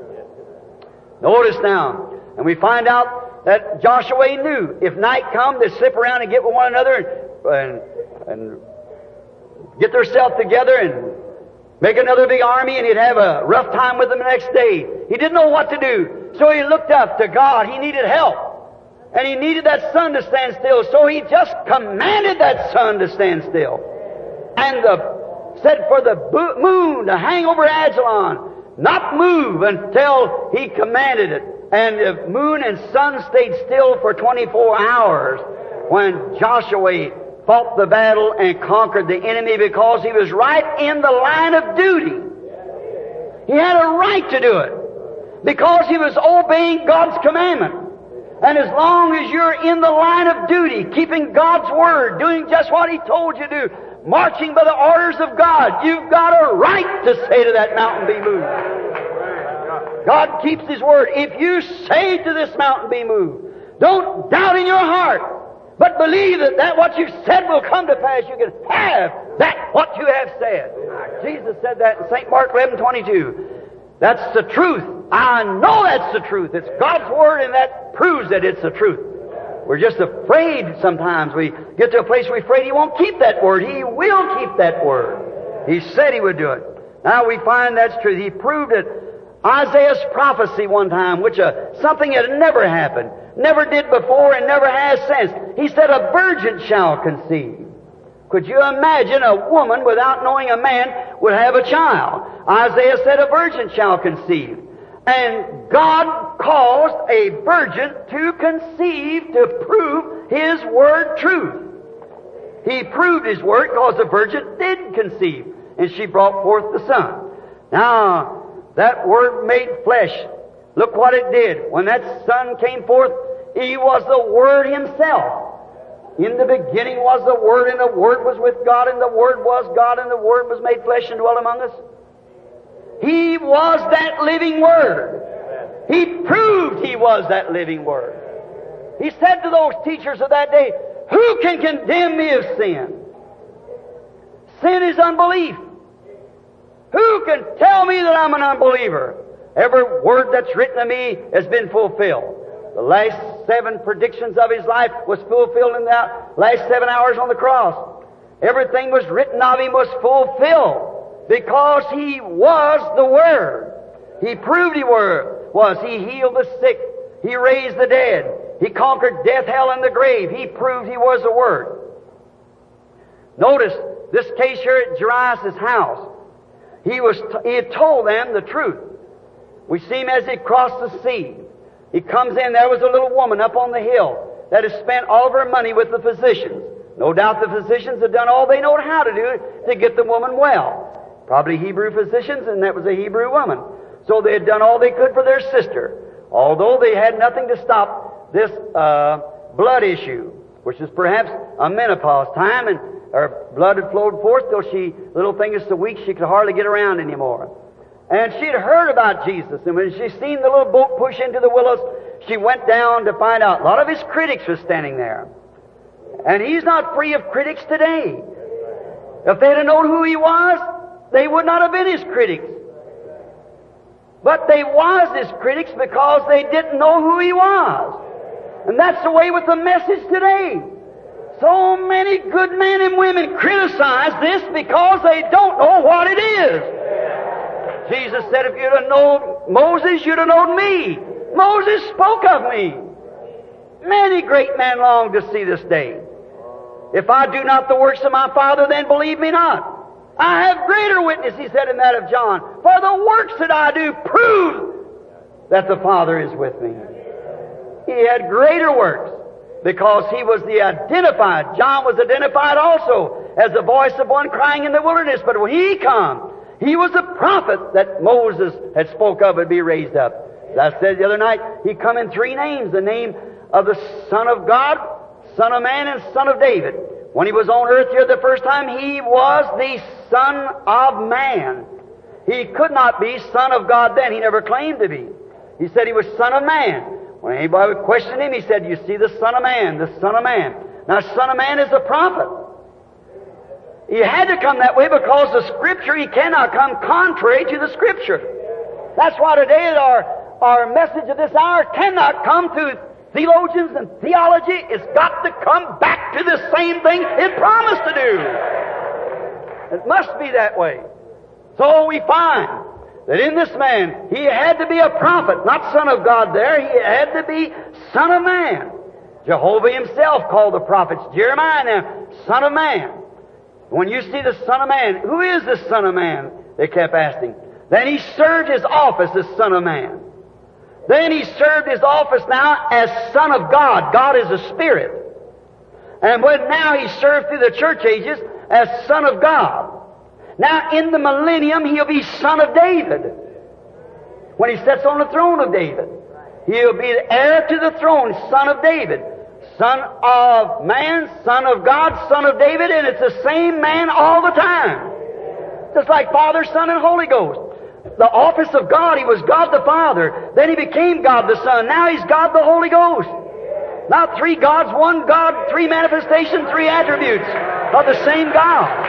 [SPEAKER 3] Notice now, and we find out that Joshua knew if night come, they'd slip around and get with one another and get themselves together and make another big army, and he'd have a rough time with them the next day. He didn't know what to do, so he looked up to God. He needed help. And he needed that sun to stand still, so he just commanded that sun to stand still. And said for the moon to hang over Ajalon, not move until he commanded it. And the moon and sun stayed still for 24 hours when Joshua fought the battle and conquered the enemy, because he was right in the line of duty. He had a right to do it because he was obeying God's commandment. And as long as you're in the line of duty, keeping God's Word, doing just what He told you to do, marching by the orders of God, you've got a right to say to that mountain, be moved. God keeps His Word. If you say to this mountain, be moved, don't doubt in your heart, but believe that what you've said will come to pass. You can have that what you have said. Jesus said that in St. Mark 11:22. That's the truth. I know that's the truth. It's God's Word, and that proves that it's the truth. We're just afraid sometimes. We get to a place we're afraid He won't keep that Word. He will keep that Word. He said He would do it. Now we find that's true. He proved it. Isaiah's prophecy one time, which something that never happened, never did before and never has since. He said, a virgin shall conceive. Could you imagine a woman without knowing a man would have a child? Isaiah said a virgin shall conceive. And God caused a virgin to conceive to prove His Word truth. He proved His Word because the virgin did conceive, and she brought forth the Son. Now, that Word made flesh. Look what it did. When that Son came forth, He was the Word Himself. In the beginning was the Word, and the Word was with God, and the Word was God, and the Word was made flesh and dwelt among us. He was that living Word. He proved He was that living Word. He said to those teachers of that day, who can condemn me of sin? Sin is unbelief. Who can tell me that I'm an unbeliever? Every word that's written of me has been fulfilled. The last 7 predictions of His life was fulfilled in the last 7 hours on the cross. Everything was written of Him was fulfilled because He was the Word. He proved He was. He healed the sick. He raised the dead. He conquered death, hell, and the grave. He proved He was the Word. Notice this case here at Jairus' house. He had told them the truth. We see him as he crossed the sea. He comes in, there was a little woman up on the hill that has spent all of her money with the physicians. No doubt the physicians have done all they know how to do to get the woman well. Probably Hebrew physicians, and that was a Hebrew woman. So they had done all they could for their sister, although they had nothing to stop this blood issue, which is perhaps a menopause time, and her blood had flowed forth till little thing is so weak she could hardly get around anymore. And she'd heard about Jesus, and when she seen the little boat push into the willows, she went down to find out. A lot of His critics were standing there. And He's not free of critics today. If they'd have known who He was, they would not have been His critics. But they was His critics because they didn't know who He was. And that's the way with the message today. So many good men and women criticize this because they don't know what it is. Jesus said, if you'd have known Moses, you'd have known me. Moses spoke of me. Many great men long to see this day. If I do not the works of my Father, then believe me not. I have greater witness, he said in that of John, for the works that I do prove that the Father is with me. He had greater works because he was the identified. John was identified also as the voice of one crying in the wilderness. But when he come, he was the prophet that Moses had spoke of would be raised up. As I said the other night, he come in three names. The name of the Son of God, Son of Man, and Son of David. When he was on earth here the first time, he was the Son of Man. He could not be Son of God then. He never claimed to be. He said he was Son of Man. When anybody would question him, he said, you see the Son of Man, the Son of Man. Now, Son of Man is a prophet. He had to come that way because the Scripture, he cannot come contrary to the Scripture. That's why today our message of this hour cannot come through theologians and theology. It's got to come back to the same thing it promised to do. It must be that way. So we find that in this man, he had to be a prophet, not Son of God there. He had to be Son of Man. Jehovah himself called the prophets, Jeremiah now, Son of Man. When you see the Son of Man, who is the Son of Man? They kept asking. Then he served his office as Son of Man. Then he served his office now as Son of God. God is a Spirit. And when now he served through the church ages as Son of God. Now in the millennium he'll be Son of David. When he sits on the throne of David, he'll be the heir to the throne, Son of David. Son of Man, Son of God, Son of David, and it's the same man all the time. Just like Father, Son, and Holy Ghost. The office of God, he was God the Father. Then he became God the Son. Now he's God the Holy Ghost. Not three gods, one God, three manifestations, three attributes of the same God.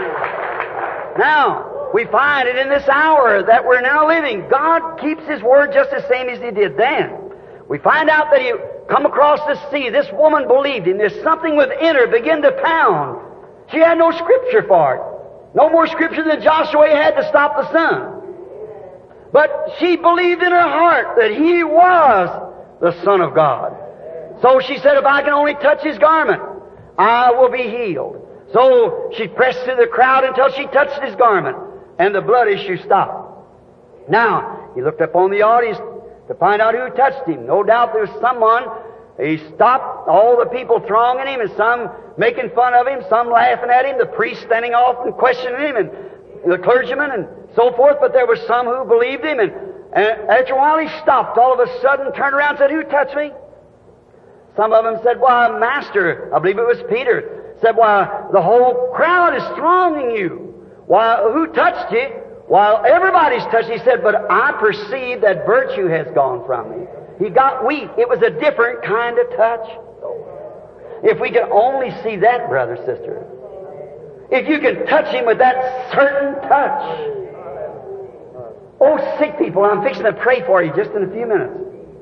[SPEAKER 3] Now, we find it in this hour that we're now living. God keeps His Word just the same as He did then. We find out that He come across the sea. This woman believed Him. There's something within her began to pound. She had no Scripture for it. No more Scripture than Joshua had to stop the sun. But she believed in her heart that He was the Son of God. So she said, if I can only touch His garment, I will be healed. So she pressed through the crowd until she touched His garment, and the blood issue stopped. Now, he looked up on the audience to find out who touched Him. No doubt there was someone. He stopped all the people thronging Him, and some making fun of Him, some laughing at Him, the priest standing off and questioning Him, and the clergyman, and so forth. But there were some who believed Him, and after a while He stopped all of a sudden, turned around and said, who touched me? Some of them said, why, Master, I believe it was Peter, said, why, the whole crowd is thronging you. Why, who touched you? While everybody's touched, he said, but I perceive that virtue has gone from me. He got weak. It was a different kind of touch. If we can only see that, brother, sister. If you can touch Him with that certain touch. Oh, sick people, I'm fixing to pray for you just in a few minutes.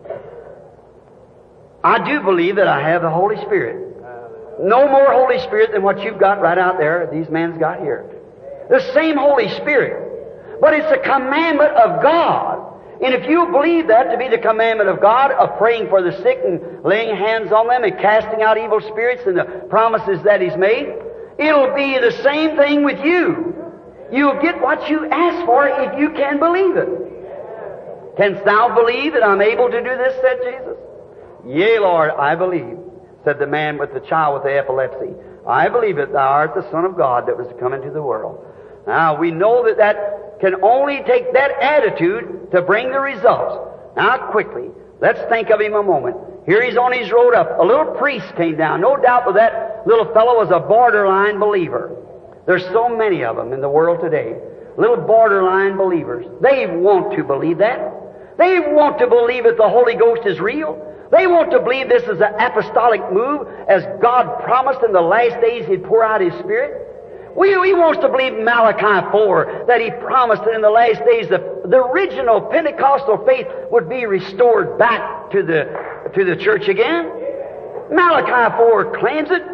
[SPEAKER 3] I do believe that I have the Holy Spirit. No more Holy Spirit than what you've got right out there, these men's got here. The same Holy Spirit. But it's a commandment of God. And if you believe that to be the commandment of God, of praying for the sick and laying hands on them and casting out evil spirits and the promises that He's made, it'll be the same thing with you. You'll get what you ask for if you can believe it. Canst thou believe that I'm able to do this, said Jesus? Yea, Lord, I believe, said the man with the child with the epilepsy. I believe that Thou art the Son of God that was to come into the world. Now, we know that that can only take that attitude to bring the results. Now, quickly, let's think of him a moment. Here he's on his road up. A little priest came down. No doubt that that little fellow was a borderline believer. There's so many of them in the world today. Little borderline believers. They want to believe that. They want to believe that the Holy Ghost is real. They want to believe this is an apostolic move, as God promised in the last days He'd pour out His Spirit. He wants to believe Malachi 4, that He promised that in the last days the original Pentecostal faith would be restored back to the church again. Malachi 4 claims it.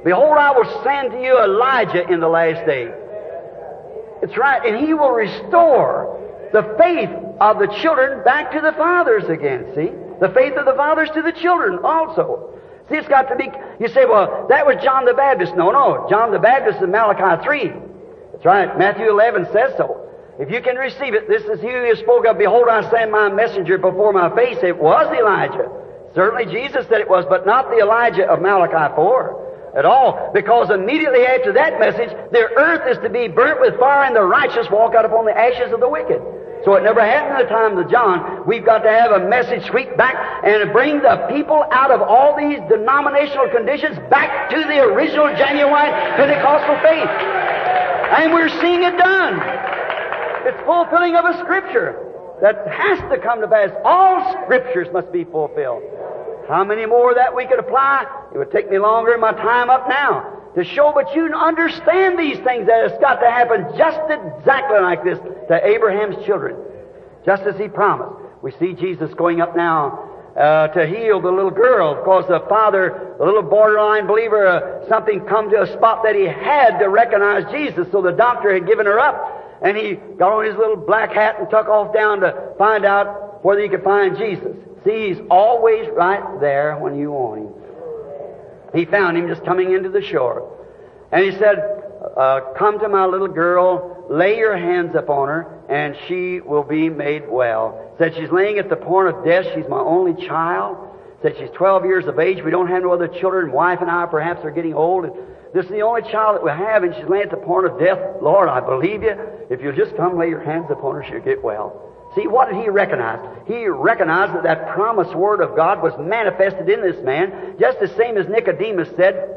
[SPEAKER 3] Behold, I will send to you Elijah in the last day. It's right. And he will restore the faith of the children back to the fathers again, see? The faith of the fathers to the children also. See, it's got to be, you say, well, that was John the Baptist. No. John the Baptist in Malachi 3. That's right. Matthew 11 says so. If you can receive it, this is he who spoke of, behold, I send my messenger before my face. It was Elijah. Certainly Jesus said it was, but not the Elijah of Malachi 4 at all. Because immediately after that message, the earth is to be burnt with fire and the righteous walk out upon the ashes of the wicked. So it never happened in the time of John. We've got to have a message sweep back and bring the people out of all these denominational conditions back to the original, genuine Pentecostal faith. And we're seeing it done. It's fulfilling of a Scripture that has to come to pass. All Scriptures must be fulfilled. How many more that we could apply? It would take me longer in my time up now to show, but you understand these things, that it's got to happen just exactly like this to Abraham's children, just as he promised. We see Jesus going up now to heal the little girl, because the father, the little borderline believer, something come to a spot that he had to recognize Jesus, so the doctor had given her up, and he got on his little black hat and took off down to find out whether he could find Jesus. See, he's always right there when you want him. He found him just coming into the shore. And he said, come to my little girl, lay your hands upon her, and she will be made well. Said she's laying at the point of death. She's my only child. Said she's 12 years of age. We don't have no other children. Wife and I perhaps are getting old. And this is the only child that we have, and she's laying at the point of death. Lord, I believe you. If you'll just come lay your hands upon her, she'll get well. See, what did he recognize? He recognized that that promised word of God was manifested in this man, just the same as Nicodemus said,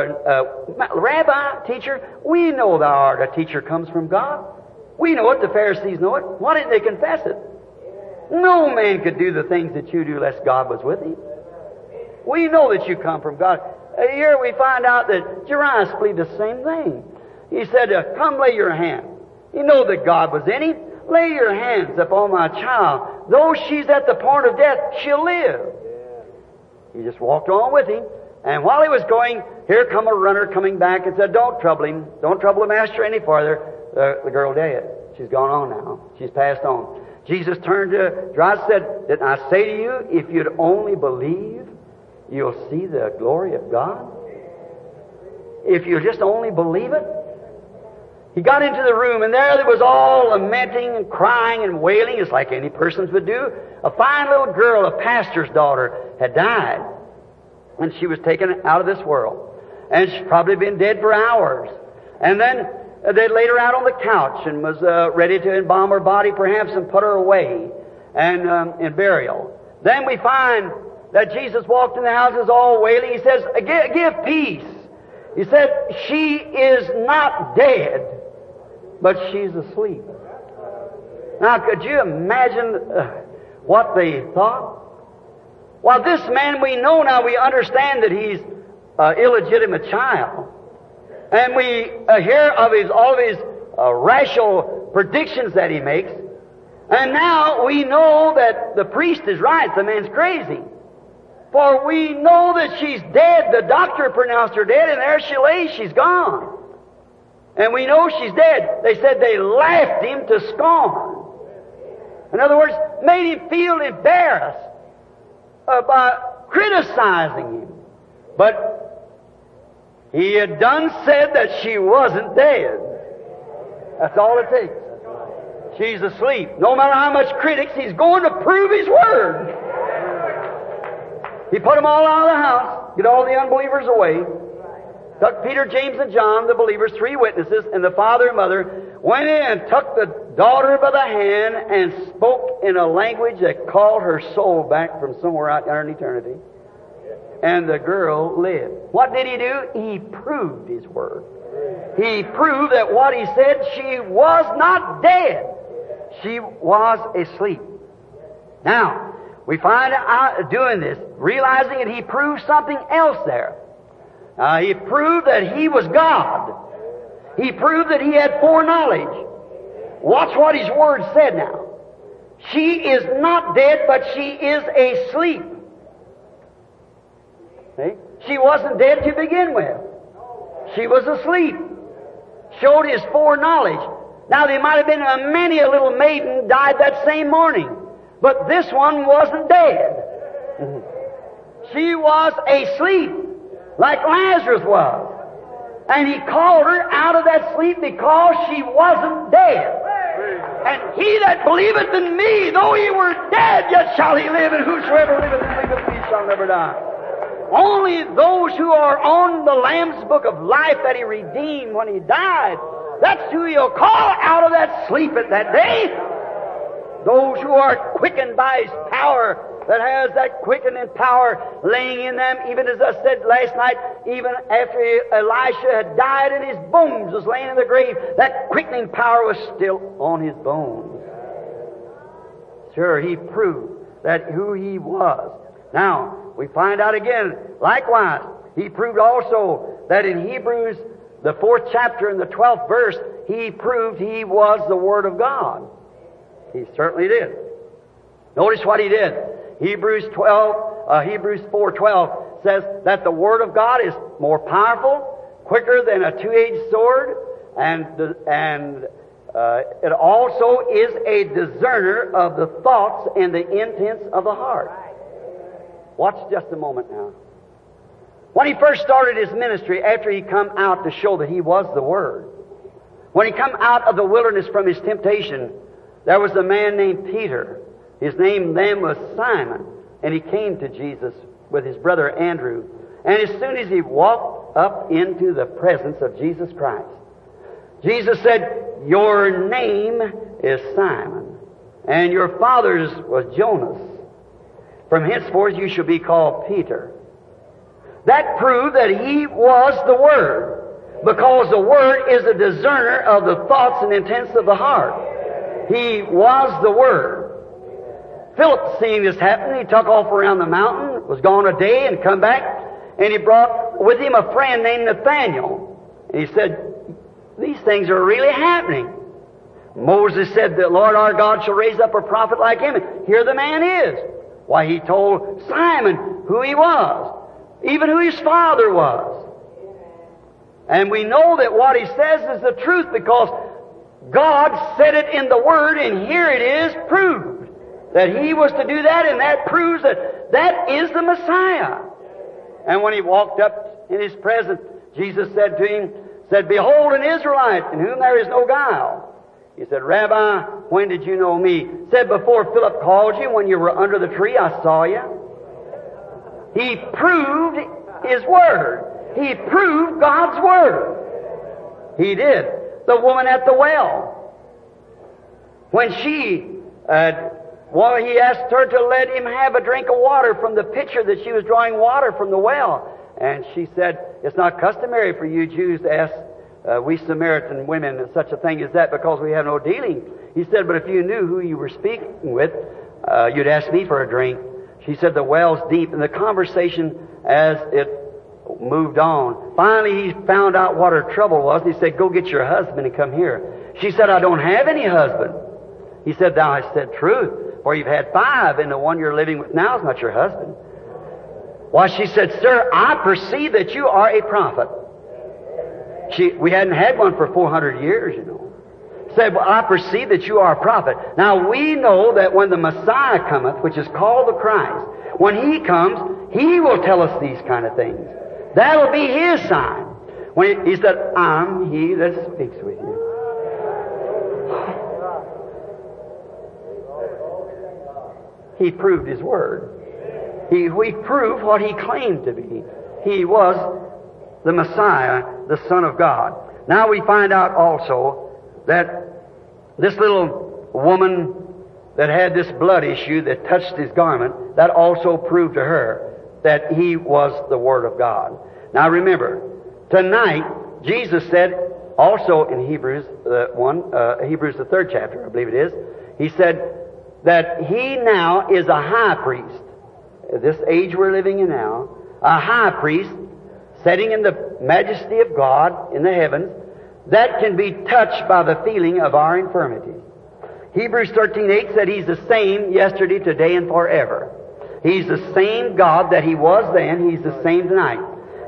[SPEAKER 3] Rabbi, teacher, we know thou art a teacher comes from God. We know it, the Pharisees know it. Why didn't they confess it? No man could do the things that you do unless God was with him. We know that you come from God. Here we find out that Jairus believed the same thing. He said, come lay your hand. You know that God was in him. Lay your hands upon my child. Though she's at the point of death, she'll live. He just walked on with him. And while he was going, here come a runner coming back and said, don't trouble him. Don't trouble the master any farther. The girl dead. She's gone on now. She's passed on. Jesus turned to Jairus and said, didn't I say to you, if you'd only believe, you'll see the glory of God? If you just only believe it? He got into the room, and there was all lamenting and crying and wailing, as like any persons would do. A fine little girl, a pastor's daughter, had died, and she was taken out of this world. And she'd probably been dead for hours. And then they laid her out on the couch and was ready to embalm her body, perhaps, and put her away and in burial. Then we find that Jesus walked in the houses all wailing. He says, give peace. He said, she is not dead, but she's asleep. Now, could you imagine what they thought? Well, this man, we know now, we understand that he's an illegitimate child. And we hear of all of his rational predictions that he makes. And now we know that the priest is right, the man's crazy. For we know that she's dead. The doctor pronounced her dead, and there she lays, she's gone. And we know she's dead. They said they laughed him to scorn. In other words, made him feel embarrassed by criticizing him. But he had done said that she wasn't dead. That's all it takes. She's asleep. No matter how much critics, he's going to prove his word. He put them all out of the house, get all the unbelievers away. Took Peter, James, and John, the believers, 3 witnesses, and the father and mother, went in and took the daughter by the hand and spoke in a language that called her soul back from somewhere out there in eternity. And the girl lived. What did he do? He proved his word. He proved that what he said, she was not dead. She was asleep. Now, we find out doing this, realizing that he proved something else there. He proved that he was God. He proved that he had foreknowledge. Watch what his word said now. She is not dead, but she is asleep. See? She wasn't dead to begin with. she was asleep. Showed His foreknowledge. Now there might have been many a little maiden died that same morning, but this one wasn't dead. She was asleep, like Lazarus was. And He called her out of that sleep because she wasn't dead. And he that believeth in me, though he were dead, yet shall he live, and whosoever liveth and believeth in me shall never die. Only those who are on the Lamb's book of life that He redeemed when He died, that's who He'll call out of that sleep at that day. Those who are quickened by His power, that has that quickening power laying in them, even as I said last night, even after Elisha had died and his bones was laying in the grave, that quickening power was still on his bones. Sure, He proved that who He was. Now, we find out again, likewise, He proved also that in Hebrews, the 4th chapter and the 12th verse, He proved He was the Word of God. He certainly did. Notice what He did. Hebrews 4:12 says that the Word of God is more powerful, quicker than a two-edged sword, and it also is a discerner of the thoughts and the intents of the heart. Watch just a moment now. When He first started His ministry, after He come out to show that He was the Word, when He come out of the wilderness from His temptation, there was a man named Peter. His name then was Simon, and he came to Jesus with his brother Andrew. And as soon as he walked up into the presence of Jesus Christ, Jesus said, "Your name is Simon, and your father's was Jonas. From henceforth you shall be called Peter." That proved that He was the Word, because the Word is a discerner of the thoughts and intents of the heart. He was the Word. Philip, seeing this happen, he took off around the mountain, was gone a day and come back, and he brought with him a friend named Nathaniel. And he said, "These things are really happening." Moses said that Lord our God shall raise up a prophet like him, and here the man is. Why, he told Simon who he was, even who his father was. And we know that what he says is the truth because God said it in the Word, and here it is proved that He was to do that, and that proves that that is the Messiah. And when He walked up in His presence, Jesus said to him, "Behold an Israelite, in whom there is no guile." He said, "Rabbi, when did you know me?" He said, "Before Philip called you, when you were under the tree, I saw you." He proved His Word. He proved God's Word. He did. The woman at the well, when He asked her to let him have a drink of water from the pitcher that she was drawing water from the well. And she said, "It's not customary for you Jews to ask we Samaritan women such a thing as that because we have no dealing." He said, "But if you knew who you were speaking with, you'd ask me for a drink." She said, "The well's deep." And the conversation, as it moved on, finally he found out what her trouble was. He said, "Go get your husband and come here." She said, "I don't have any husband." He said, "Thou hast said truth, for you've had 5, and the one you're living with now is not your husband." Why, she said, "Sir, I perceive that you are a prophet." We hadn't had one for 400 years, you know. Said, "Well, I perceive that you are a prophet." Now we know that when the Messiah cometh, which is called the Christ, when He comes, He will tell us these kind of things. That'll be His sign. When He said, "I'm He that speaks with you." He proved His Word. He proved what He claimed to be. He was the Messiah, the Son of God. Now we find out also that this little woman that had this blood issue that touched His garment, that also proved to her that He was the Word of God. Now remember, tonight, Jesus said also in Hebrews the 3rd chapter, I believe it is, He said that He now is a high priest. This age we're living in now, a high priest sitting in the majesty of God in the heavens that can be touched by the feeling of our infirmities. Hebrews 13:8 said He's the same yesterday, today, and forever. He's the same God that He was then. He's the same tonight.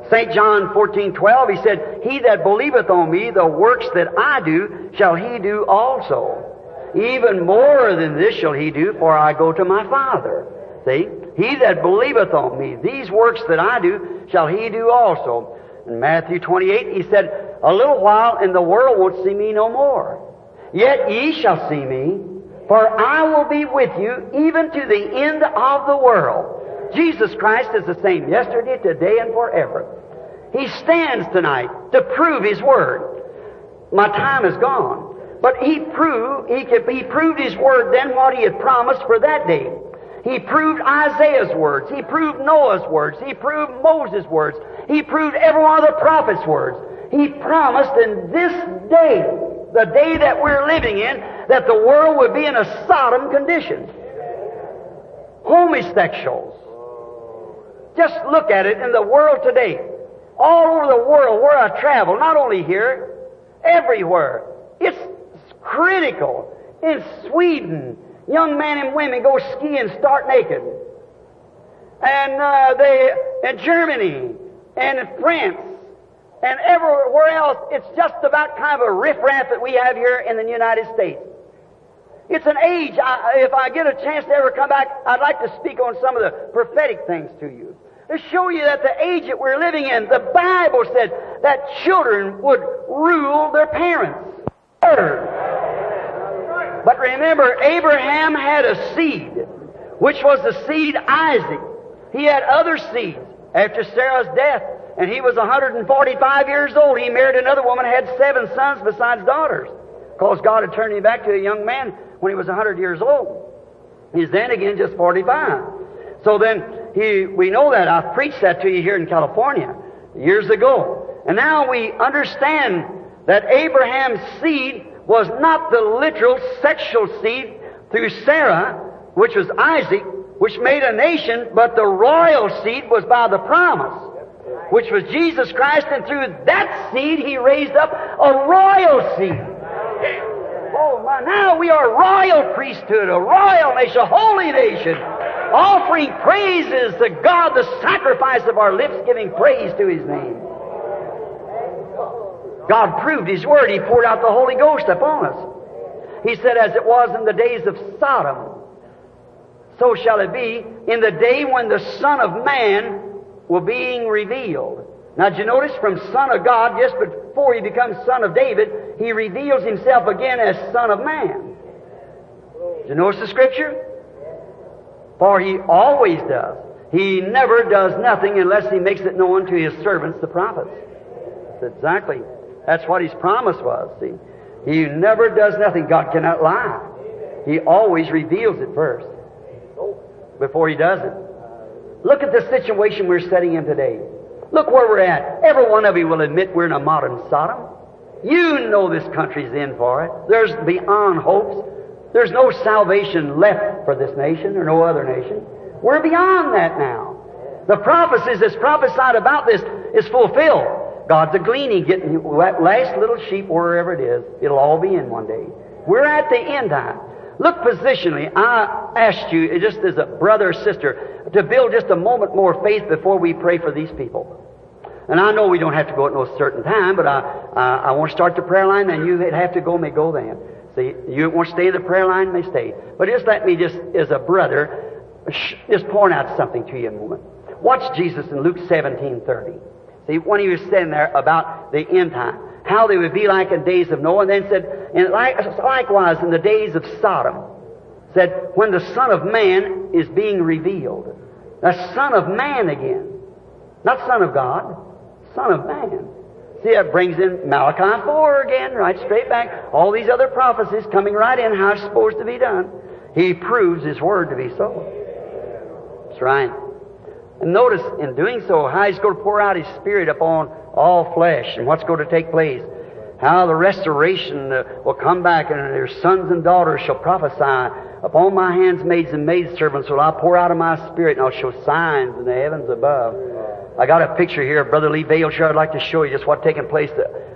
[SPEAKER 3] St. John 14:12, He said, He that believeth on me, the works that I do, shall he do also. Even more than this shall he do, for I go to my Father. See? He that believeth on me, these works that I do, shall he do also. In Matthew 28, He said, A little while, and the world won't see me no more. Yet ye shall see me, for I will be with you even to the end of the world. Jesus Christ is the same yesterday, today, and forever. He stands tonight to prove His Word. My time is gone. But He proved His Word then what He had promised for that day. He proved Isaiah's words. He proved Noah's words. He proved Moses' words. He proved every one of the prophets' words. He promised in this day, the day that we're living in, that the world would be in a Sodom condition. Homosexuals. Just look at it in the world today. All over the world where I travel, not only here, everywhere. It's critical. In Sweden, young men and women go skiing stark naked. And in Germany, and in France, and everywhere else, it's just about kind of a riffraff that we have here in the United States. It's an age, if I get a chance to ever come back, I'd like to speak on some of the prophetic things to you. To show you that the age that we're living in, the Bible said that children would rule their parents. But remember, Abraham had a seed, which was the seed Isaac. He had other seeds after Sarah's death, and he was 145 years old. He married another woman, had 7 sons besides daughters, because God had turned him back to a young man when he was 100 years old. He's then again just 45. So then, we know that. I've preached that to you here in California years ago. And now we understand that Abraham's seed was not the literal sexual seed through Sarah, which was Isaac, which made a nation, but the royal seed was by the promise, which was Jesus Christ, and through that seed He raised up a royal seed. Oh my, now we are a royal priesthood, a royal nation, a holy nation, offering praises to God, the sacrifice of our lips, giving praise to His name. God proved His Word. He poured out the Holy Ghost upon us. He said, as it was in the days of Sodom, so shall it be in the day when the Son of Man will be revealed. Now, did you notice from Son of God, just before He becomes Son of David, He reveals Himself again as Son of Man. Did you notice the Scripture? For He always does. He never does nothing unless He makes it known to His servants, the prophets. Exactly. That's what His promise was, see. He never does nothing. God cannot lie. He always reveals it first, before He does it. Look at the situation we're sitting in today. Look where we're at. Every one of you will admit we're in a modern Sodom. You know this country's in for it. There's beyond hopes. There's no salvation left for this nation or no other nation. We're beyond that now. The prophecies that's prophesied about this is fulfilled. God's a gleaning, getting that last little sheep wherever it is. It'll all be in one day. We're at the end time. Look positionally. I asked you, just as a brother or sister, to build just a moment more faith before we pray for these people. And I know we don't have to go at no certain time, but I want to start the prayer line, and you that have to go may go then. See, you want to stay in the prayer line, may stay. But just let me just, as a brother, just point out something to you in a moment. Watch Jesus in Luke 17:30. See, when He was saying there about the end time, how they would be like in days of Noah, and then said, and likewise in the days of Sodom, said, when the Son of Man is being revealed. The Son of Man again. Not Son of God, Son of Man. See, that brings in Malachi 4 again, right straight back. All these other prophecies coming right in, how it's supposed to be done. He proves His Word to be so. That's right. And notice, in doing so, how He's going to pour out His Spirit upon all flesh, and what's going to take place. How the restoration will come back, and their sons and daughters shall prophesy. Upon my handmaids and maidservants will I pour out of my Spirit, and I'll show signs in the heavens above. I got a picture here of Brother Lee Vale. Sure, I'd like to show you just what's taking place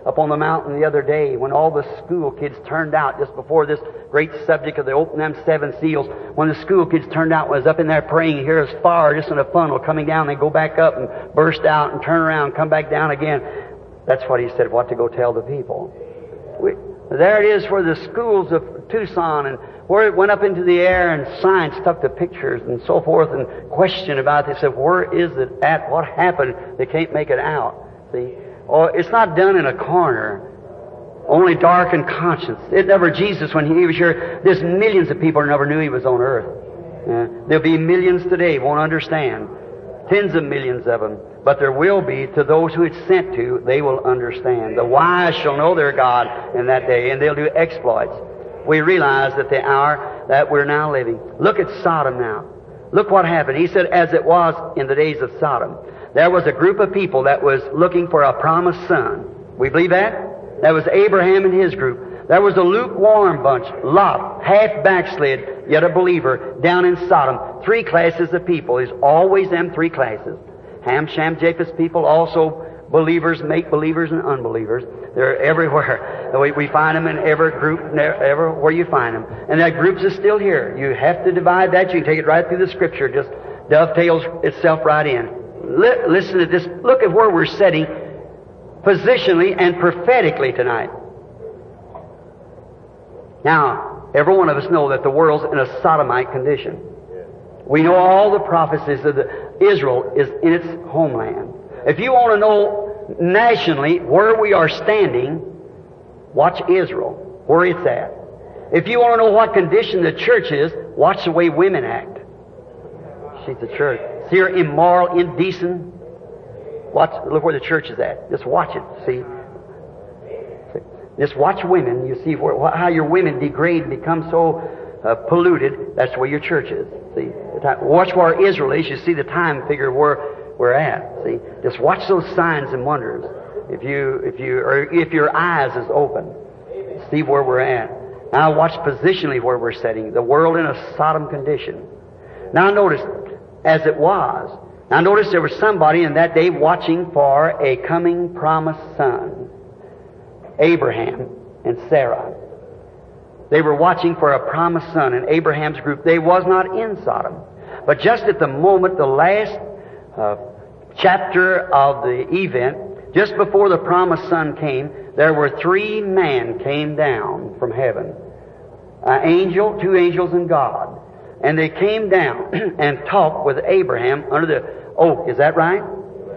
[SPEAKER 3] up on the mountain the other day when all the school kids turned out just before this great subject of the opening them 7 seals. When the school kids turned out, was up in there praying, here's fire just in a funnel coming down. They go back up and burst out and turn around and come back down again. That's what he said, what to go tell the people. There it is for the schools of Tucson, and where it went up into the air, and science took the pictures and so forth and questioned about it. They said, where is it at? What happened? They can't make it out. See? Or it's not done in a corner. Only darkened conscience. It never, Jesus, when he was here, there's millions of people who never knew he was on earth. There'll be millions today won't understand. Tens of millions of them. But there will be, to those who it's sent to, they will understand. The wise shall know their God in that day, and they'll do exploits. We realize that the hour that we're now living. Look at Sodom now. Look what happened. He said, as it was in the days of Sodom. There was a group of people that was looking for a promised son. We believe that? That was Abraham and his group. There was a lukewarm bunch, Lot, half backslid, yet a believer, down in Sodom. 3 classes of people. There's always them 3 classes. Ham, Shem, Japheth people, also believers, make-believers, and unbelievers. They're everywhere. We find them in every group, everywhere you find them. And that group is still here. You have to divide that. You can take it right through the Scripture. Just dovetails itself right in. Listen to this. Look at where we're sitting positionally and prophetically tonight. Now, every one of us know that the world's in a sodomite condition. We know all the prophecies of Israel is in its homeland. If you want to know nationally where we are standing, watch Israel, where it's at. If you want to know what condition the church is, watch the way women act. She's the church. See her immoral, indecent. Look where the church is at. Just watch it. See. Just watch women. You see how your women degrade and become so polluted. That's where your church is. See. Watch where Israel is. You see the time figure where we're at. See. Just watch those signs and wonders. If your eyes is open, see where we're at. Now watch positionally where we're sitting. The world in a Sodom condition. Now notice, as it was. Now notice there was somebody in that day watching for a coming promised son. Abraham and Sarah. They were watching for a promised son in Abraham's group. They was not in Sodom. But just at the moment, the last chapter of the event, just before the promised son came, there were 3 men came down from heaven. An angel, 2 angels, and God. And they came down and talked with Abraham under the oak. Is that right?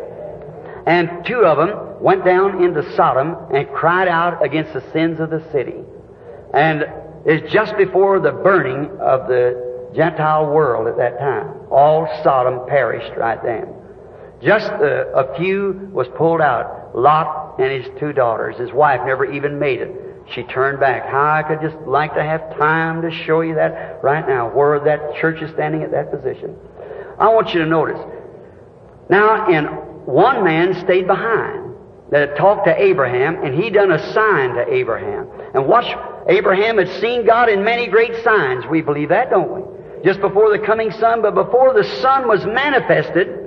[SPEAKER 3] And 2 of them went down into Sodom and cried out against the sins of the city. And it's just before the burning of the Gentile world at that time. All Sodom perished right then. Just a few was pulled out. Lot and his 2 daughters. His wife never even made it. She turned back. How I could just like to have time to show you that right now, where that church is standing at that position. I want you to notice. Now, one man stayed behind that talked to Abraham, and he done a sign to Abraham. And watch, Abraham had seen God in many great signs. We believe that, don't we? Just before the coming Son, but before the Son was manifested,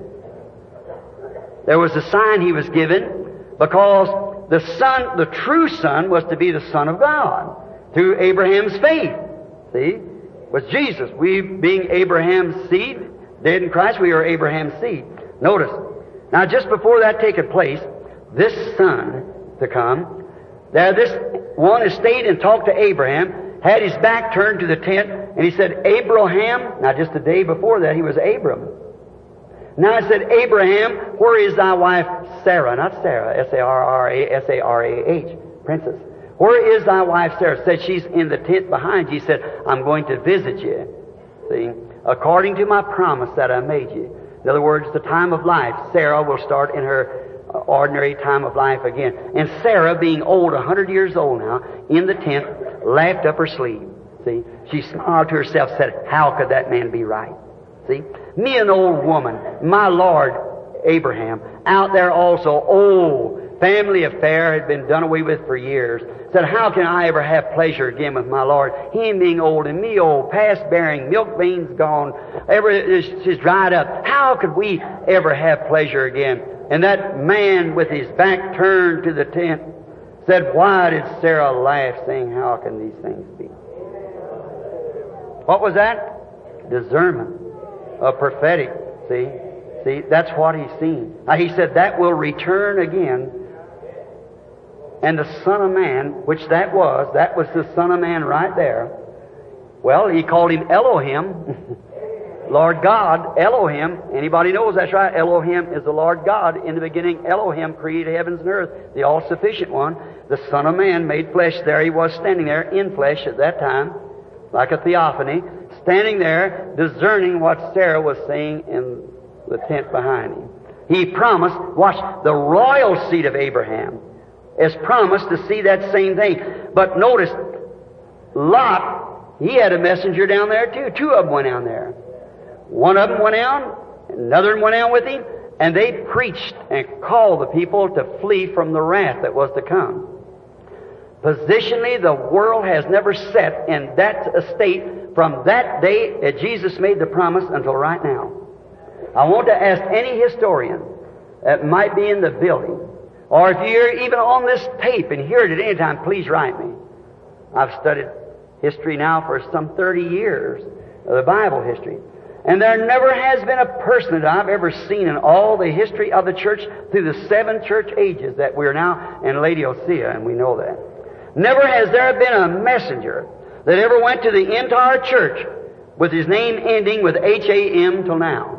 [SPEAKER 3] there was a sign he was given, because the Son, the true Son, was to be the Son of God through Abraham's faith. See? Was Jesus. We being Abraham's seed, dead in Christ, we are Abraham's seed. Notice. Now just before that taken place, this Son to come, this one has stayed and talked to Abraham, had his back turned to the tent, and he said, Abraham, now just the day before that he was Abram. Now I said, Abraham, where is thy wife Sarah? Not Sarah, S-A-R-R-A-H, princess. Where is thy wife Sarah? Said, she's in the tent behind you. He said, I'm going to visit you. See, according to my promise that I made you. In other words, the time of life, Sarah will start in her ordinary time of life again. And Sarah, being old, 100 years old now, in the tent, laughed up her sleeve. See, she smiled to herself, said, how could that man be right? See, me an old woman, my Lord Abraham, out there also, old, family affair had been done away with for years. Said, how can I ever have pleasure again with my Lord? Him being old and me old, past bearing, milk veins gone, she's dried up. How could we ever have pleasure again? And that man with his back turned to the tent said, why did Sarah laugh, saying, how can these things be? What was that? Discernment. A prophetic. See, that's what he's seen. Now he said, that will return again. And the Son of Man, which that was the Son of Man right there. Well, he called him Elohim, Lord God, Elohim. Anybody knows that's right. Elohim is the Lord God. In the beginning, Elohim created heavens and earth, the all-sufficient one. The Son of Man made flesh. There he was standing there in flesh at that time, like a theophany, standing there discerning what Sarah was saying in the tent behind him. He promised, watch, the royal seed of Abraham is promised to see that same thing. But notice, Lot, he had a messenger down there too. Two of them went down there. One of them went down, another one went down with him, and they preached and called the people to flee from the wrath that was to come. Positionally, the world has never set in that estate from that day that Jesus made the promise until right now. I want to ask any historian that might be in the building, or if you're even on this tape and hear it at any time, please write me. I've studied history now for some 30 years, the Bible history. And there never has been a person that I've ever seen in all the history of the church through the 7 church ages that we're now in Laodicea, and we know that. Never has there been a messenger that ever went to the entire church with his name ending with H-A-M till now.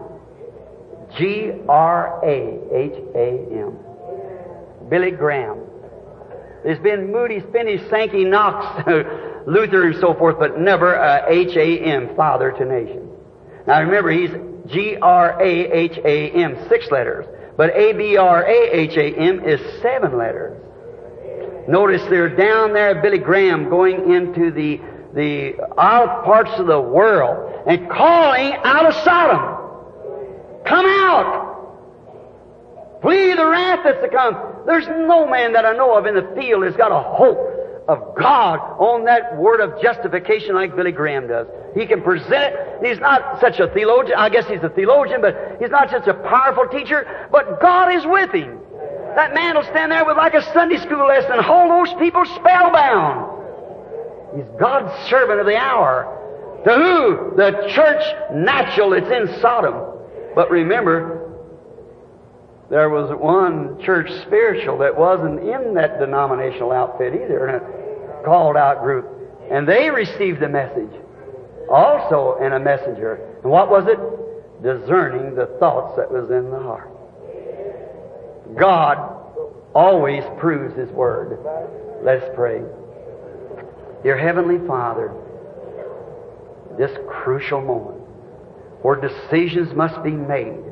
[SPEAKER 3] G-R-A-H-A-M. Billy Graham. There's been Moody, Finney, Sankey, Knox, Luther, and so forth, but never H-A-M, Father to Nation. Now remember, he's G-R-A-H-A-M, 6 letters. But A-B-R-A-H-A-M is 7 letters. Notice they're down there, Billy Graham, going into the out parts of the world and calling out of Sodom. Come out! Flee the wrath that's to come. There's no man that I know of in the field that's got a hope of God on that word of justification like Billy Graham does. He can present it. He's not such a theologian. I guess he's a theologian, but he's not such a powerful teacher. But God is with him. That man will stand there with like a Sunday school lesson and hold those people spellbound. He's God's servant of the hour. To who? The church natural that's in Sodom. But remember, there was one church spiritual that wasn't in that denominational outfit either, in a called out group. And they received the message. Also in a messenger. And what was it? Discerning the thoughts that was in the heart. God always proves His Word. Let's pray. Dear Heavenly Father, this crucial moment where decisions must be made,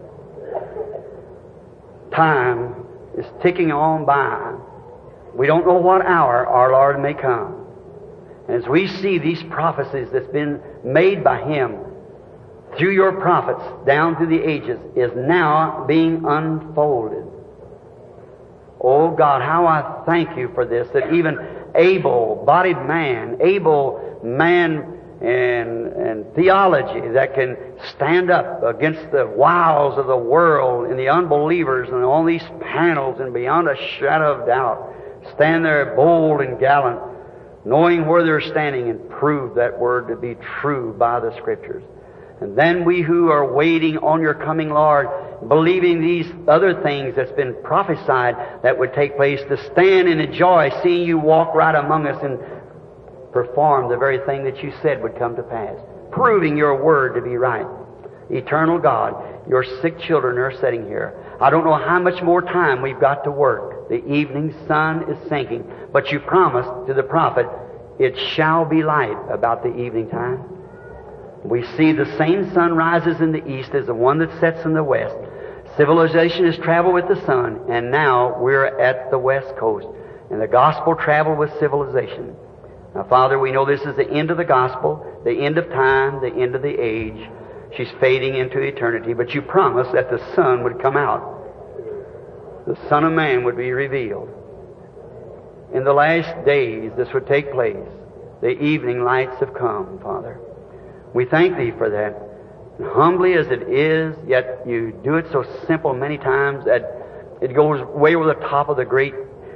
[SPEAKER 3] time is ticking on by. We don't know what hour our Lord may come. And as we see these prophecies that's been made by Him through your prophets down through the ages is now being unfolded. Oh God, how I thank you for this, that even able-bodied man, able man and theology that can stand up against the wiles of the world and the unbelievers and on these panels and beyond a shadow of doubt, stand there bold and gallant, knowing where they're standing and prove that word to be true by the Scriptures. And then we who are waiting on your coming, Lord, believing these other things that's been prophesied that would take place, to stand and enjoy seeing you walk right among us and perform the very thing that you said would come to pass, proving your word to be right. Eternal God, your sick children are sitting here. I don't know how much more time we've got to work. The evening sun is sinking, but you promised to the prophet, it shall be light about the evening time. We see the same sun rises in the east as the one that sets in the west. Civilization has traveled with the sun, and now we're at the west coast. And the gospel traveled with civilization. Now, Father, we know this is the end of the gospel, the end of time, the end of the age. She's fading into eternity, but you promised that the sun would come out. The Son of Man would be revealed. In the last days, this would take place. The evening lights have come, Father. We thank Thee for that. And humbly as it is, yet you do it so simple many times that it goes way over the top of the great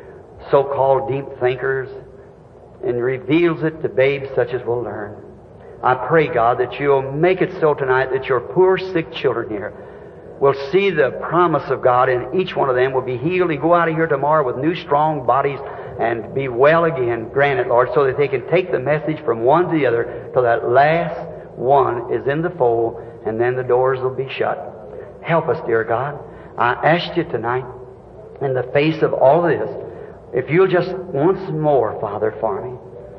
[SPEAKER 3] so-called deep thinkers and reveals it to babes such as will learn. I pray, God, that You'll make it so tonight that Your poor sick children here will see the promise of God, and each one of them will be healed and go out of here tomorrow with new strong bodies and be well again. Grant it, Lord, so that they can take the message from one to the other till that last one is in the fold, and then the doors will be shut. Help us, dear God. I ask You tonight, in the face of all this, if You'll just once more, Father, for me.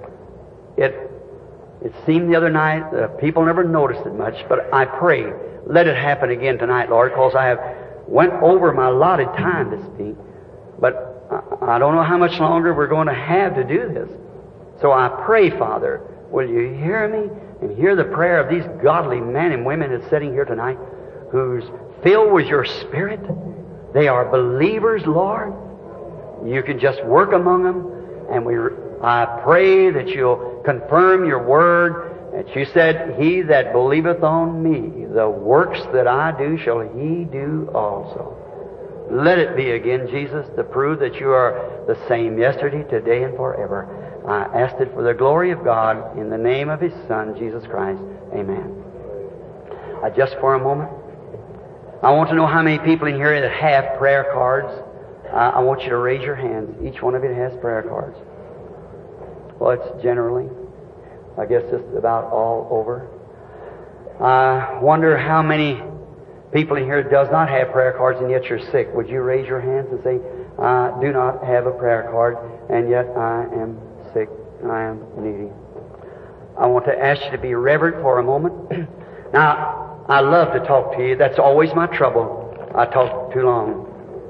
[SPEAKER 3] It seemed the other night, people never noticed it much, but I pray, let it happen again tonight, Lord, because I have went over my allotted time to speak, but I don't know how much longer we're going to have to do this. So I pray, Father, will You hear me and hear the prayer of these godly men and women that's sitting here tonight, who's filled with Your Spirit. They are believers, Lord. You can just work among them, and I pray that You'll confirm Your word, that You said, He that believeth on Me, the works that I do shall he do also. Let it be again, Jesus, to prove that You are the same yesterday, today, and forever. I asked it for the glory of God, in the name of His Son, Jesus Christ. Amen. Just for a moment, I want to know how many people in here that have prayer cards. I want you to raise your hands. Each one of you has prayer cards. Well, it's generally, I guess, just about all over. I wonder how many people in here does not have prayer cards and yet you're sick. Would you raise your hands and say, I do not have a prayer card and yet I am sick. I am needy. I want to ask you to be reverent for a moment. Now, I love to talk to you. That's always my trouble. I talk too long.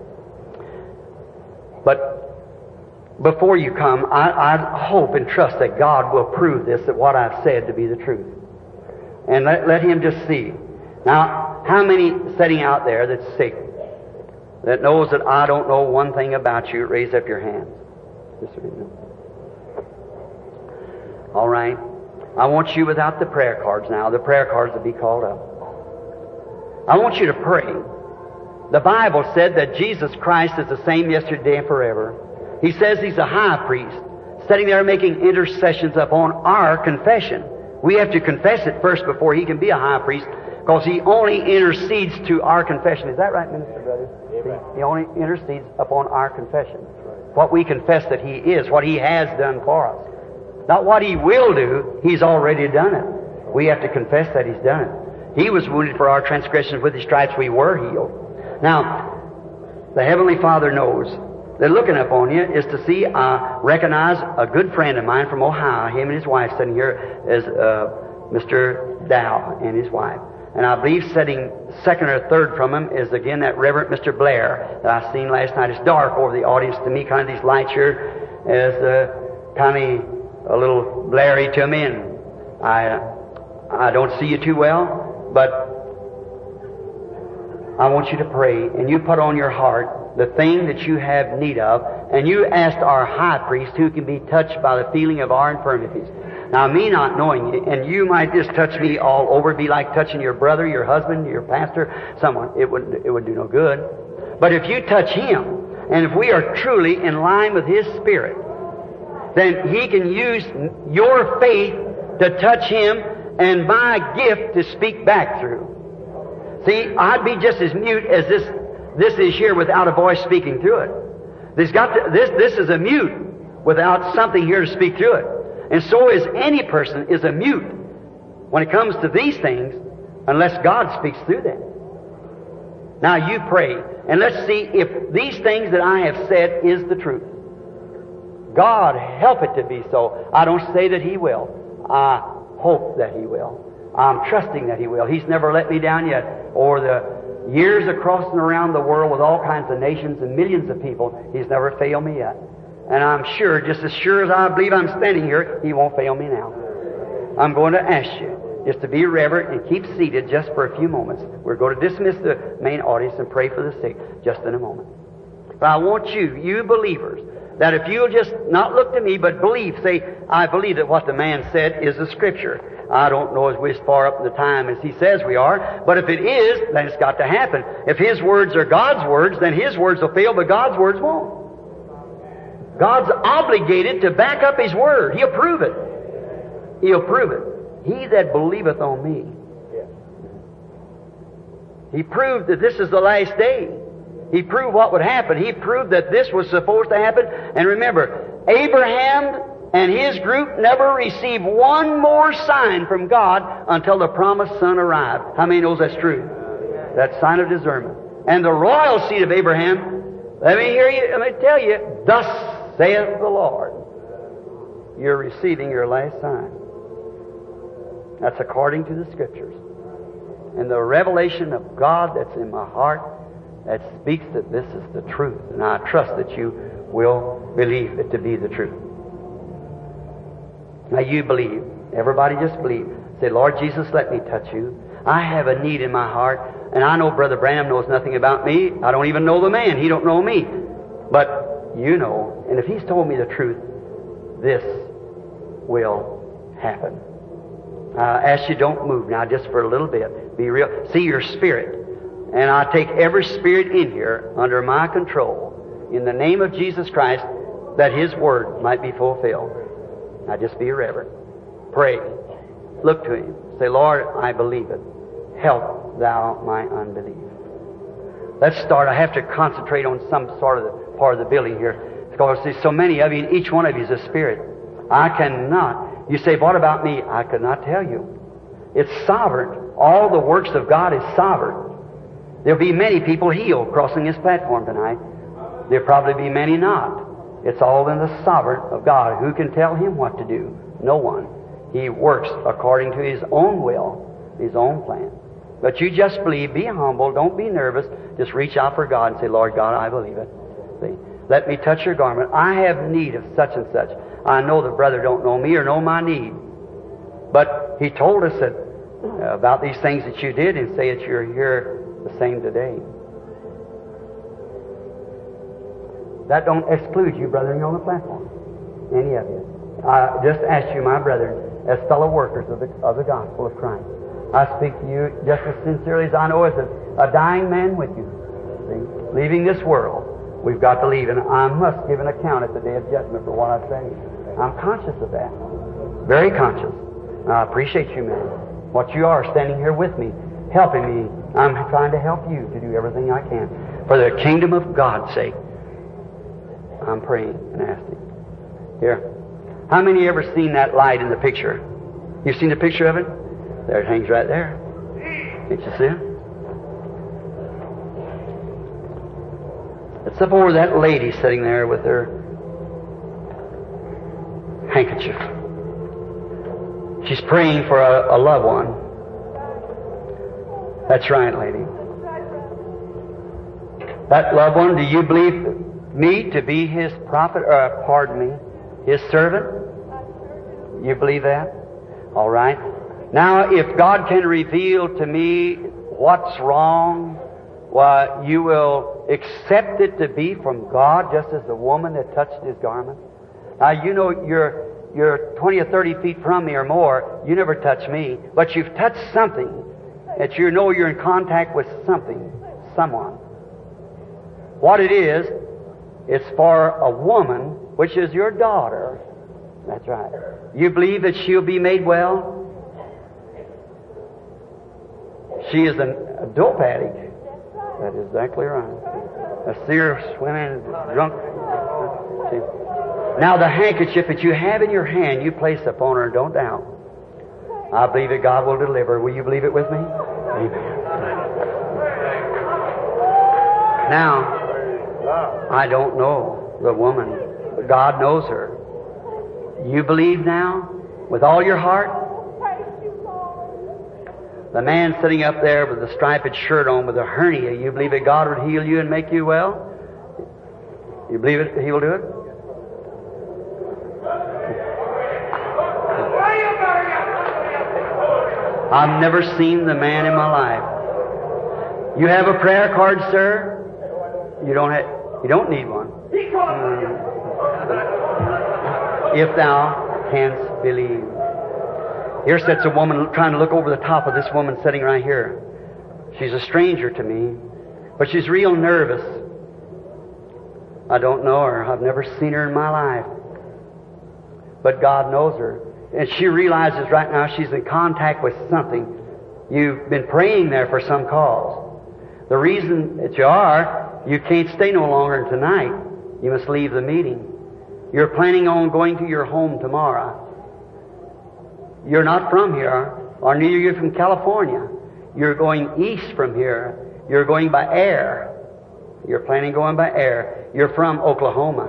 [SPEAKER 3] But before you come, I hope and trust that God will prove this, that what I've said to be the truth. And let Him just see. Now, how many sitting out there that's sick, that knows that I don't know one thing about you? Raise up your hands. Just so you know. All right. I want you without the prayer cards now. The prayer cards will be called up. I want you to pray. The Bible said that Jesus Christ is the same yesterday and forever. He says He's a high priest, sitting there making intercessions upon our confession. We have to confess it first before He can be a high priest, because He only intercedes to our confession. Is that right, Minister Brother? Amen. He only intercedes upon our confession. What we confess that He is, what He has done for us. Not what He will do, He's already done it. We have to confess that He's done it. He was wounded for our transgressions, with His stripes we were healed. Now, the Heavenly Father knows that looking upon you is to see, I recognize a good friend of mine from Ohio. Him and his wife sitting here is Mr. Dow and his wife. And I believe sitting second or third from him is again that Reverend Mr. Blair that I seen last night. It's dark over the audience to me. Kind of these lights here is kind of a little blurry to me, and I don't see you too well. But I want you to pray, and you put on your heart the thing that you have need of, and you ask our high priest, who can be touched by the feeling of our infirmities. Now, me not knowing you, and you might just touch me all over, it'd be like touching your brother, your husband, your pastor, someone. It would do no good. But if you touch Him, and if we are truly in line with His Spirit, then He can use your faith to touch Him, and my gift to speak back through. See, I'd be just as mute as this is here without a voice speaking through it. This is a mute without something here to speak through it. And so is any person is a mute when it comes to these things, unless God speaks through them. Now you pray, and let's see if these things that I have said is the truth. God help it to be so. I don't say that He will. I hope that He will. I'm trusting that He will. He's never let me down yet. Over the years of crossing around the world with all kinds of nations and millions of people, He's never failed me yet. And I'm sure, just as sure as I believe I'm standing here, He won't fail me now. I'm going to ask you just to be reverent and keep seated just for a few moments. We're going to dismiss the main audience and pray for the sick just in a moment. But I want you believers, that if you'll just not look to me, but believe, say, I believe that what the man said is the Scripture. I don't know as we're as far up in the time as he says we are, but if it is, then it's got to happen. If his words are God's words, then his words will fail, but God's words won't. God's obligated to back up His Word. He'll prove it. He'll prove it. He that believeth on me. He proved that this is the last day. He proved what would happen. He proved that this was supposed to happen. And remember, Abraham and his group never received one more sign from God until the promised son arrived. How many knows that's true? That sign of discernment. And the royal seed of Abraham, let me tell you, thus saith the Lord. You're receiving your last sign. That's according to the Scriptures. And the revelation of God that's in my heart that speaks that this is the truth. And I trust that you will believe it to be the truth. Now you believe. Everybody just believe. Say, Lord Jesus, let me touch you. I have a need in my heart. And I know Brother Branham knows nothing about me. I don't even know the man. He don't know me. But you know. And if he's told me the truth, this will happen. I ask you, don't move now just for a little bit. Be real. See your spirit. And I take every spirit in here under my control in the name of Jesus Christ that His Word might be fulfilled. Now just be reverent. Pray. Look to Him. Say, Lord, I believe it. Help Thou my unbelief. Let's start. I have to concentrate on some sort of the part of the building here. Because there's so many of you, and each one of you is a spirit. I cannot. You say, what about me? I could not tell you. It's sovereign. All the works of God is sovereign. There'll be many people healed crossing this platform tonight. There'll probably be many not. It's all in the sovereign of God. Who can tell Him what to do? No one. He works according to His own will, His own plan. But you just believe, be humble, don't be nervous. Just reach out for God and say, Lord God, I believe it. See? Let me touch your garment. I have need of such and such. I know the brother don't know me or know my need. But he told us that about these things that you did and say that you're here the same today. That don't exclude you, brethren, on the platform. Any of you. I just ask you, my brethren, as fellow workers of the gospel of Christ. I speak to you just as sincerely as I know as a dying man with you. See? Leaving this world. We've got to leave, and I must give an account at the day of judgment for what I say. I'm conscious of that. Very conscious. I appreciate you, man. What you are, standing here with me, helping me. I'm trying to help you to do everything I can. For the kingdom of God's sake, I'm praying and asking. Here. How many ever seen that light in the picture? You've seen the picture of it? There it hangs right there. Can't you see it? It's up over that lady sitting there with her handkerchief. She's praying for a loved one. That's right, lady. That loved one, do you believe me to be His prophet, His servant? You believe that? All right. Now, if God can reveal to me what's wrong, why, you will accept it to be from God, just as the woman that touched His garment. Now, you know you're 20 or 30 feet from me or more. You never touch me, but you've touched something that you know you're in contact with something, someone. What it is, it's for a woman, which is your daughter. That's right. You believe that she'll be made well? She is a dope addict. That is exactly right. A seer swimming drunk. See? Now the handkerchief that you have in your hand, you place upon her, don't doubt. I believe that God will deliver. Will you believe it with me? Amen. Now, I don't know the woman, but God knows her. You believe now with all your heart? The man sitting up there with the striped shirt on with a hernia, you believe that God would heal you and make you well? You believe it? He will do it? I've never seen the man in my life. You have a prayer card, sir? You don't need one. If thou canst believe. Here sits a woman trying to look over the top of this woman sitting right here. She's a stranger to me, but she's real nervous. I don't know her. I've never seen her in my life. But God knows her. And she realizes right now she's in contact with something. You've been praying there for some cause. The reason that you can't stay no longer tonight. You must leave the meeting. You're planning on going to your home tomorrow. You're not from here, or neither you're from California. You're going east from here. You're going by air. You're planning going by air. You're from Oklahoma.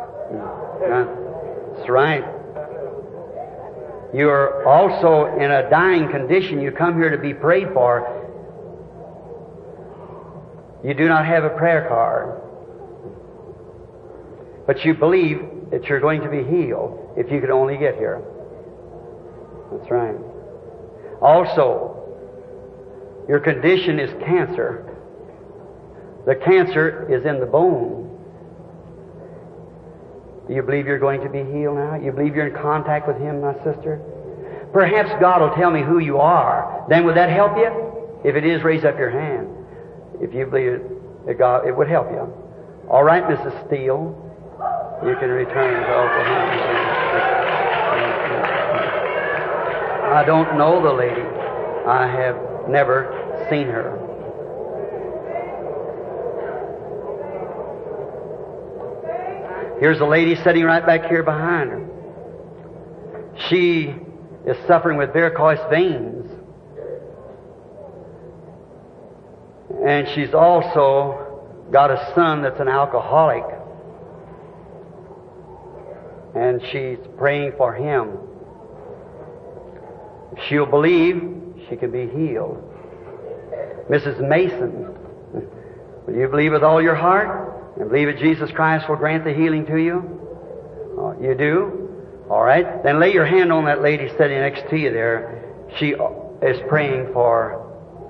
[SPEAKER 3] That's right. You're also in a dying condition. You come here to be prayed for. You do not have a prayer card. But you believe that you're going to be healed if you could only get here. That's right. Also, your condition is cancer. The cancer is in the bone. Do you believe you're going to be healed now? You believe you're in contact with Him, my sister? Perhaps God will tell me who you are. Then would that help you? If it is, raise up your hand. If you believe that God, it would help you. All right, Mrs. Steele, you can return to Oklahoma. I don't know the lady. I have never seen her. Here's a lady sitting right back here behind her. She is suffering with varicose veins. And she's also got a son that's an alcoholic. And she's praying for him. If she'll believe, she can be healed. Mrs. Mason, will you believe with all your heart? And believe that Jesus Christ will grant the healing to you? Oh, you do? All right. Then lay your hand on that lady sitting next to you there. She is praying for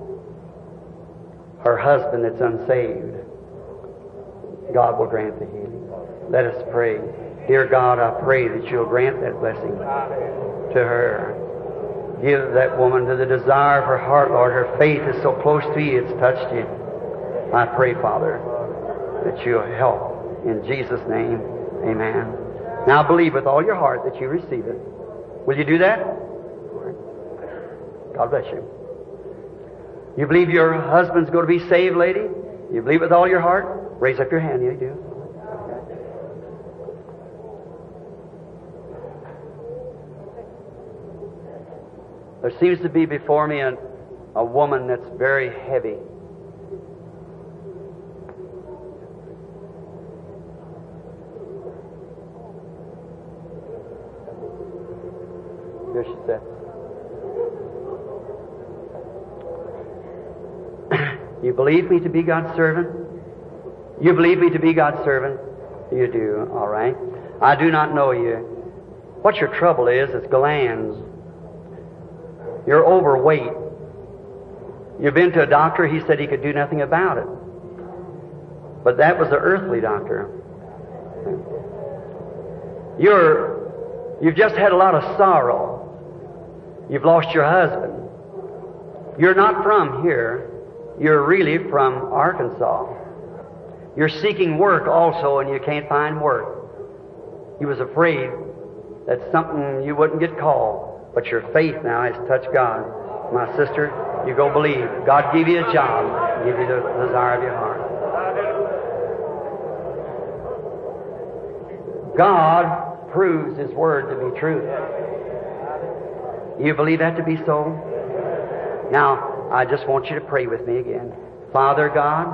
[SPEAKER 3] her husband that's unsaved. God will grant the healing. Let us pray. Dear God, I pray that you'll grant that blessing to her. Give that woman to the desire of her heart, Lord. Her faith is so close to you, it's touched you. I pray, Father, that you'll help. In Jesus' name, amen. Now believe with all your heart that you receive it. Will you do that? God bless you. You believe your husband's going to be saved, lady? You believe with all your heart? Raise up your hand. You do. There seems to be before me a woman that's very heavy. Here she sits. You believe me to be God's servant? You believe me to be God's servant? You do, all right. I do not know you. What your trouble is glands. You're overweight. You've been to a doctor, he said he could do nothing about it. But that was the earthly doctor. You've just had a lot of sorrow. You've lost your husband. You're not from here. You're really from Arkansas. You're seeking work also, and you can't find work. You was afraid that something you wouldn't get called. But your faith now has touched God. My sister, you go believe. God give you a job, give you the desire of your heart. God proves His Word to be true. You believe that to be so? Now, I just want you to pray with me again. Father God,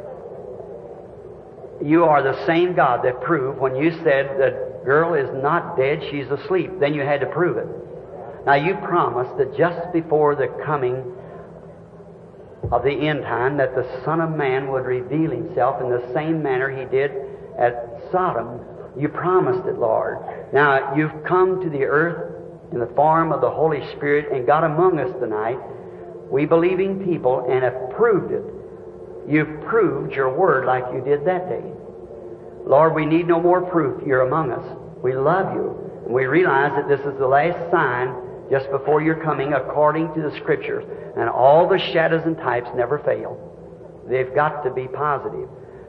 [SPEAKER 3] you are the same God that proved when you said the girl is not dead, she's asleep. Then you had to prove it. Now you promised that just before the coming of the end time that the Son of Man would reveal Himself in the same manner He did at Sodom. You promised it, Lord. Now you've come to the earth in the form of the Holy Spirit and got among us tonight. We believing people and have proved it. You've proved your word like you did that day. Lord, we need no more proof. You're among us. We love you. And we realize that this is the last sign just before your coming according to the Scriptures. And all the shadows and types never fail. They've got to be positive.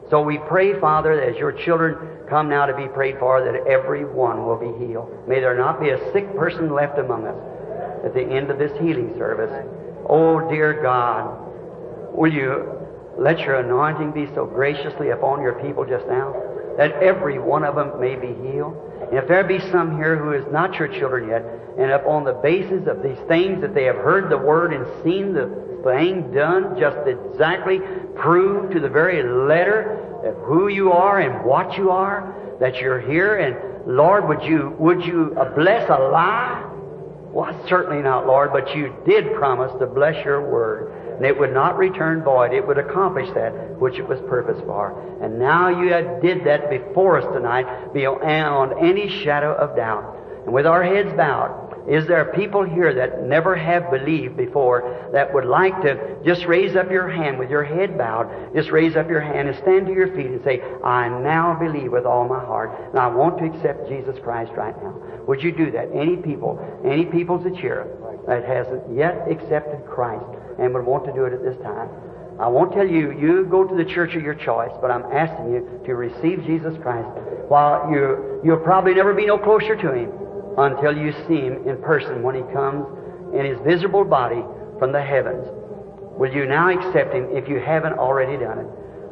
[SPEAKER 2] So we pray, Father, as your children come now to be prayed for, that every one will be healed. May there not be a sick person left among us at the end of this healing service. Oh, dear God, will you let your anointing be so graciously upon your people just now, that every one of them may be healed. And if there be some here who is not your children yet, and upon the basis of these things that they have heard the Word and seen the thing done, just exactly proved to the very letter of who you are and what you are, that you're here, and Lord, would you bless a lie? Well, certainly not, Lord, but you did promise to bless your Word, and it would not return void. It would accomplish that which it was purposed for. And now you did that before us tonight, beyond any shadow of doubt. And with our heads bowed, is there people here that never have believed before that would like to just raise up your hand with your head bowed, just raise up your hand and stand to your feet and say, I now believe with all my heart, and I want to accept Jesus Christ right now. Would you do that? Any people's that's here that hasn't yet accepted Christ and would want to do it at this time. I won't tell you, you go to the church of your choice, but I'm asking you to receive Jesus Christ. While you'll probably never be no closer to Him until you see Him in person when He comes in His visible body from the heavens. Will you now accept Him if you haven't already done it?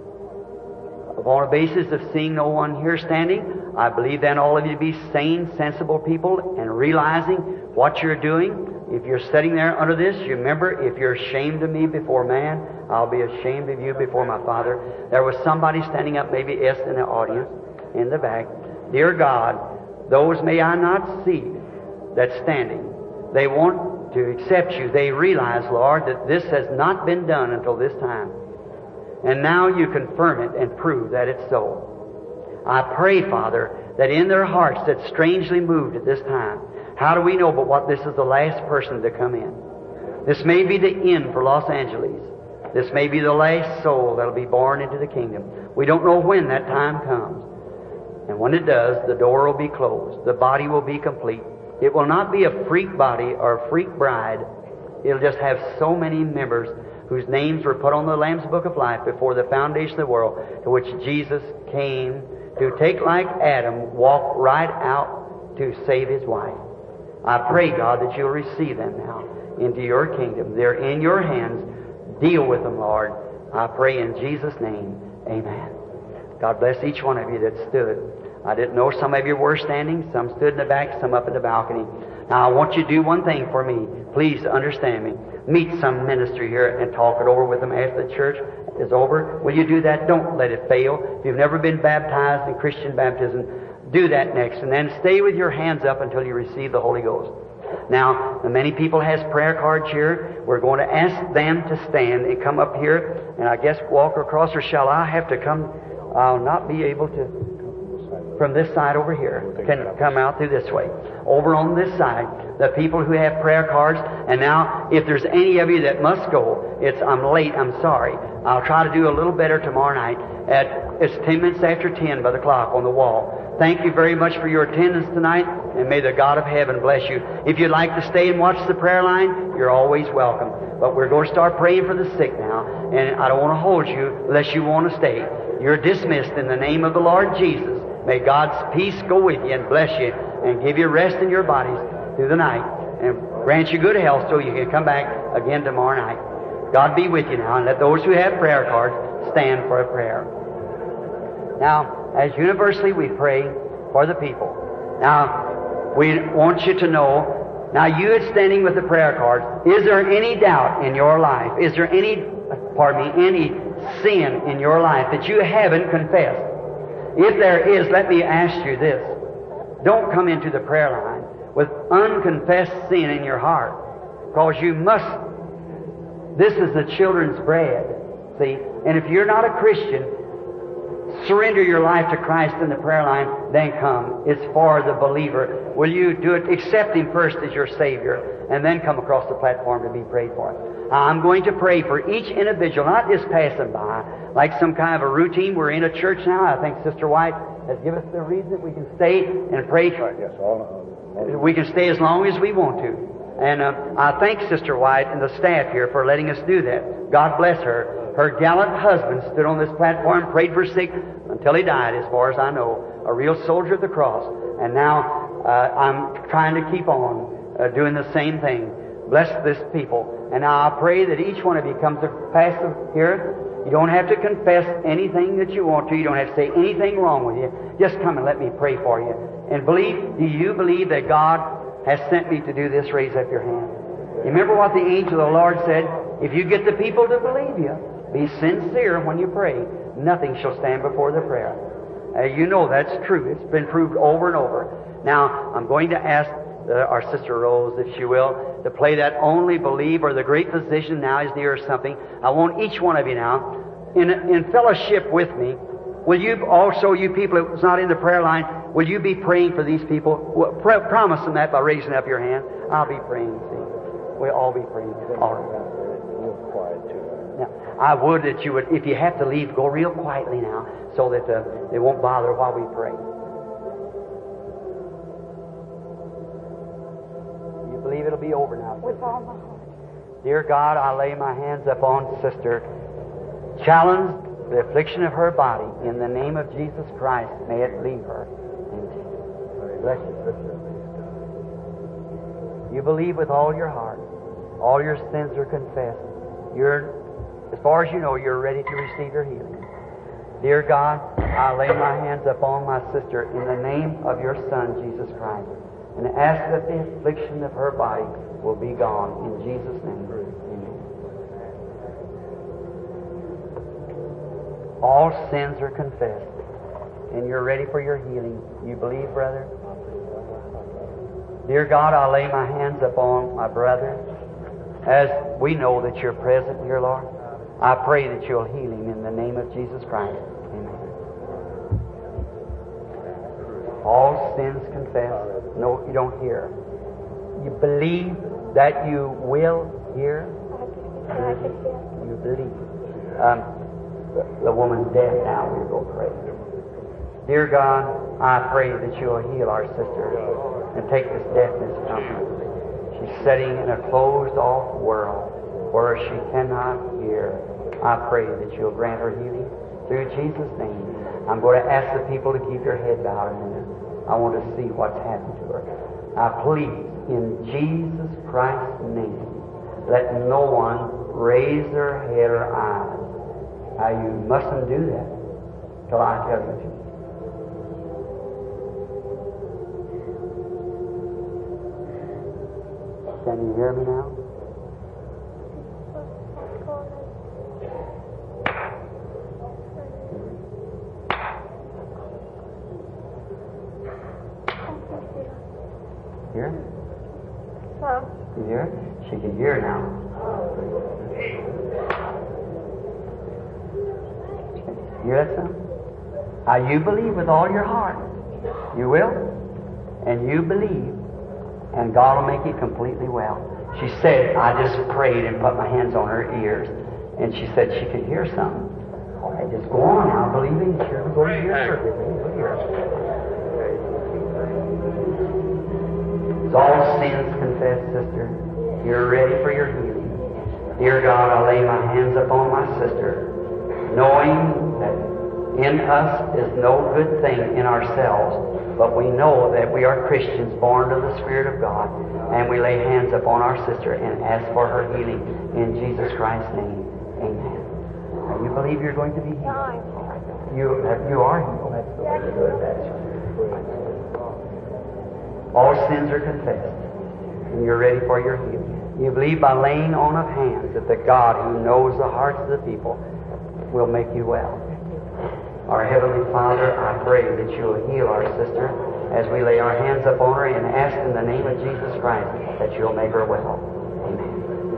[SPEAKER 2] Upon a basis of seeing no one here standing, I believe then all of you to be sane, sensible people and realizing what you're doing. If you're sitting there under this, you remember, if you're ashamed of me before man, I'll be ashamed of you before my Father. There was somebody standing up, maybe us in the audience, in the back. Dear God, those may I not see that's standing. They want to accept you. They realize, Lord, that this has not been done until this time. And now you confirm it and prove that it's so. I pray, Father, that in their hearts that's strangely moved at this time, how do we know but what this is the last person to come in? This may be the end for Los Angeles. This may be the last soul that'll be born into the kingdom. We don't know when that time comes. And when it does, the door will be closed. The body will be complete. It will not be a freak body or a freak bride. It'll just have so many members whose names were put on the Lamb's Book of Life before the foundation of the world, to which Jesus came to take, like Adam, walk right out to save his wife. I pray, God, that you'll receive them now into your kingdom. They're in your hands. Deal with them, Lord. I pray in Jesus' name. Amen. God bless each one of you that stood. I didn't know some of you were standing. Some stood in the back, some up in the balcony. Now, I want you to do one thing for me. Please understand me. Meet some minister here and talk it over with them after the church is over. Will you do that? Don't let it fail. If you've never been baptized in Christian baptism, do that next. And then stay with your hands up until you receive the Holy Ghost. Now, many people has prayer cards here. We're going to ask them to stand and come up here and I guess walk across, or shall I have to come? I'll not be able to. From this side over here, can come out through this way. Over on this side, the people who have prayer cards. And now, if there's any of you that must go, I'm late, I'm sorry. I'll try to do a little better tomorrow night. It's 10 minutes after 10 by the clock on the wall. Thank you very much for your attendance tonight, and may the God of heaven bless you. If you'd like to stay and watch the prayer line, you're always welcome. But we're going to start praying for the sick now, and I don't want to hold you unless you want to stay. You're dismissed in the name of the Lord Jesus. May God's peace go with you and bless you and give you rest in your bodies through the night and grant you good health so you can come back again tomorrow night. God be with you now, and let those who have prayer cards stand for a prayer. Now, as universally we pray for the people. Now, we want you to know, now you standing with the prayer cards, is there any doubt in your life? Is there any sin in your life that you haven't confessed? If there is, let me ask you this. Don't come into the prayer line with unconfessed sin in your heart, because you must. This is the children's bread, see? And if you're not a Christian, surrender your life to Christ in the prayer line, then come. It's for the believer. Will you do it? Accept Him first as your Savior, and then come across the platform to be prayed for. I'm going to pray for each individual, not just passing by, like some kind of a routine. We're in a church now. I think Sister White has given us the reason that we can stay and pray. We can stay as long as we want to. And I thank Sister White and the staff here for letting us do that. God bless her.
[SPEAKER 3] Her gallant husband stood on this platform and prayed for sick until he died, as far as I know. A real soldier of the cross. And now I'm trying to keep on doing the same thing. Bless this people. And now I pray that each one of you comes to pastor here. You don't have to confess anything that you want to. You don't have to say anything wrong with you. Just come and let me pray for you. And do you believe that God has sent me to do this? Raise up your hand. You remember what the angel of the Lord said? If you get the people to believe you, be sincere when you pray, nothing shall stand before the prayer. You know that's true. It's been proved over and over. Now, I'm going to ask our Sister Rose, if she will, to play that Only Believe, or The Great Physician Now Is Near, or something. I want each one of you now, in fellowship with me, will you also, you people that's not in the prayer line, will you be praying for these people? Promise them that by raising up your hand. I'll be praying, see. We'll all be praying. All right. Now, I would that you would, if you have to leave, go real quietly now, so that they won't bother while we pray. You believe it'll be over now?
[SPEAKER 4] With all my heart.
[SPEAKER 3] Dear God, I lay my hands upon Sister. Challenge the affliction of her body. In the name of Jesus Christ, may it leave her. Bless you, Sister. You believe with all your heart. All your sins are confessed. As far as you know, you're ready to receive your healing. Dear God, I lay my hands upon my sister in the name of your Son, Jesus Christ, and ask that the affliction of her body will be gone. In Jesus' name, amen. All sins are confessed, and you're ready for your healing. You believe, brother? Dear God, I lay my hands upon my brother. As we know that you're present here, Lord, I pray that you'll heal him in the name of Jesus Christ. Amen. All sins confessed. No, you don't hear. You believe that you will hear? You believe. The woman's dead now. We'll go pray. Dear God, I pray that you'll heal our sister and take this deafness from her. She's sitting in a closed-off world where she cannot hear. I pray that you'll grant her healing through Jesus' name. I'm going to ask the people to keep their head bowed a minute. I want to see what's happened to her. Now, please, in Jesus Christ's name, let no one raise their head or eyes. Now, you mustn't do that till I tell you to. Can you hear me now? Hear?
[SPEAKER 4] Huh?
[SPEAKER 3] You hear? She can hear now. You hear that son? Now you believe with all your heart. You will? And you believe. And God will make you completely well. She said, I just prayed and put my hands on her ears. And she said she could hear something. All right, just go on now, believing. Sure, go to hear her. It's all sins confessed, sister. You're ready for your healing. Dear God, I lay my hands upon my sister, knowing that in us is no good thing in ourselves, but we know that we are Christians born of the Spirit of God, and we lay hands upon our sister and ask for her healing in Jesus Christ's name. Amen. Now, you believe you're going to be healed? You are healed. That's the way to do it. That's right. All sins are confessed, and you're ready for your healing. You believe by laying on of hands that the God who knows the hearts of the people will make you well. Our Heavenly Father, I pray that you'll heal our sister as we lay our hands upon her and ask in the name of Jesus Christ that you'll make her well. Amen.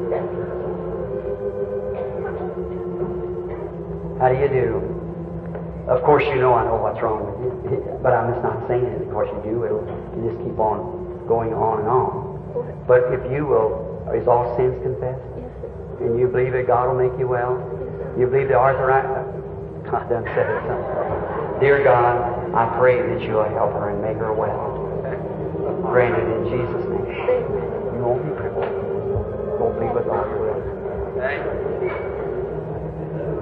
[SPEAKER 3] How do you do? Of course you know I know what's wrong with you, but I'm just not saying it. Of course you do. You just keep on going on and on. But if you will, is all sins confessed? And you believe that God will make you well? You believe the arthritis? I done said it. Dear God, I pray that you'll help her and make her well. Granted in Jesus' name. You won't be crippled. Won't be with God.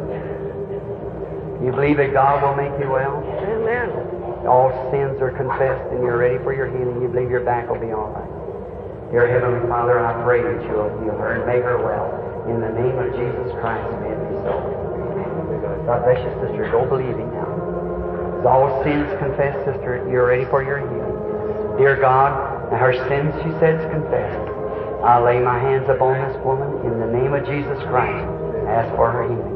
[SPEAKER 2] You believe that God will make you well?
[SPEAKER 4] Amen.
[SPEAKER 2] All sins are confessed and you're ready for your healing. You believe your back will be all right. Dear Heavenly Father, I pray that you will heal her and make her well. In the name of Jesus Christ, may it be so. God bless you, sister. Go believing now. Is all sins confessed, sister? You're ready for your healing. Dear God, her sins, she says, confessed. I lay my hands upon this woman in the name of Jesus Christ. Ask for her healing.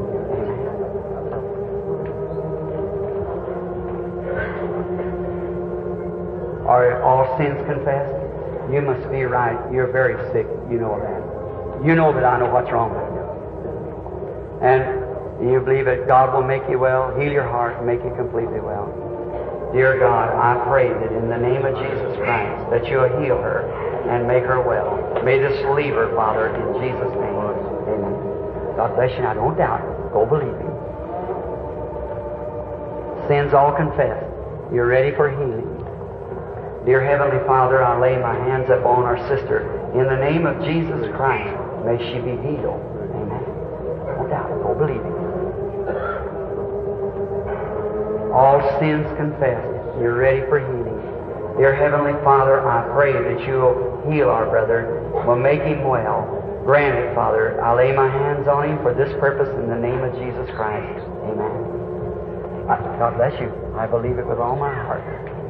[SPEAKER 2] Amen. Are all sins confessed? You must be right. You're very sick. You know that. You know that I know what's wrong with you. And you believe that God will make you well, heal your heart, and make you completely well. Dear God, I pray that in the name of Jesus Christ, that you'll heal her and make her well. May this leave her, Father, in Jesus' name. Amen. God bless you. Now, don't doubt it. Go believing. Sins all confessed. You're ready for healing. Dear Heavenly Father, I lay my hands upon our sister. In the name of Jesus Christ, may she be healed. Amen. Don't doubt it. Go believing. All sins confessed. You're ready for healing. Dear Heavenly Father, I pray that you'll heal our brother, will make him well. Grant it, Father. I lay my hands on him for this purpose in the name of Jesus Christ. Amen. God bless you. I believe it with all my heart.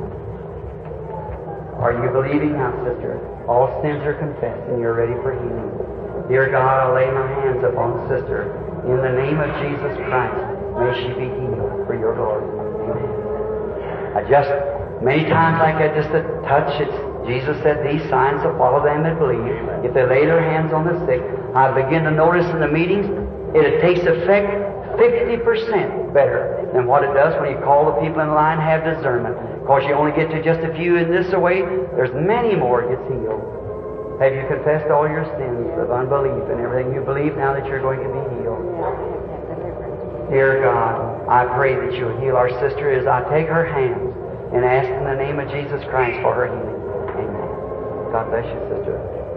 [SPEAKER 2] Are you believing now, sister? All sins are confessed and you're ready for healing. Dear God, I lay my hands upon sister. In the name of Jesus Christ, may she be healed for your glory. Amen. Many times like that, just a touch, Jesus said, these signs will follow them that believe. If they lay their hands on the sick, I begin to notice in the meetings, it takes effect 50% better than what it does when you call the people in line and have discernment. Because you only get to just a few in this way, there's many more gets healed. Have you confessed all your sins of unbelief and everything? You believe now that you're going to be healed. Dear God, I pray that you'll heal our sister as I take her hands and ask in the name of Jesus Christ for her healing. Amen. God bless you, sister.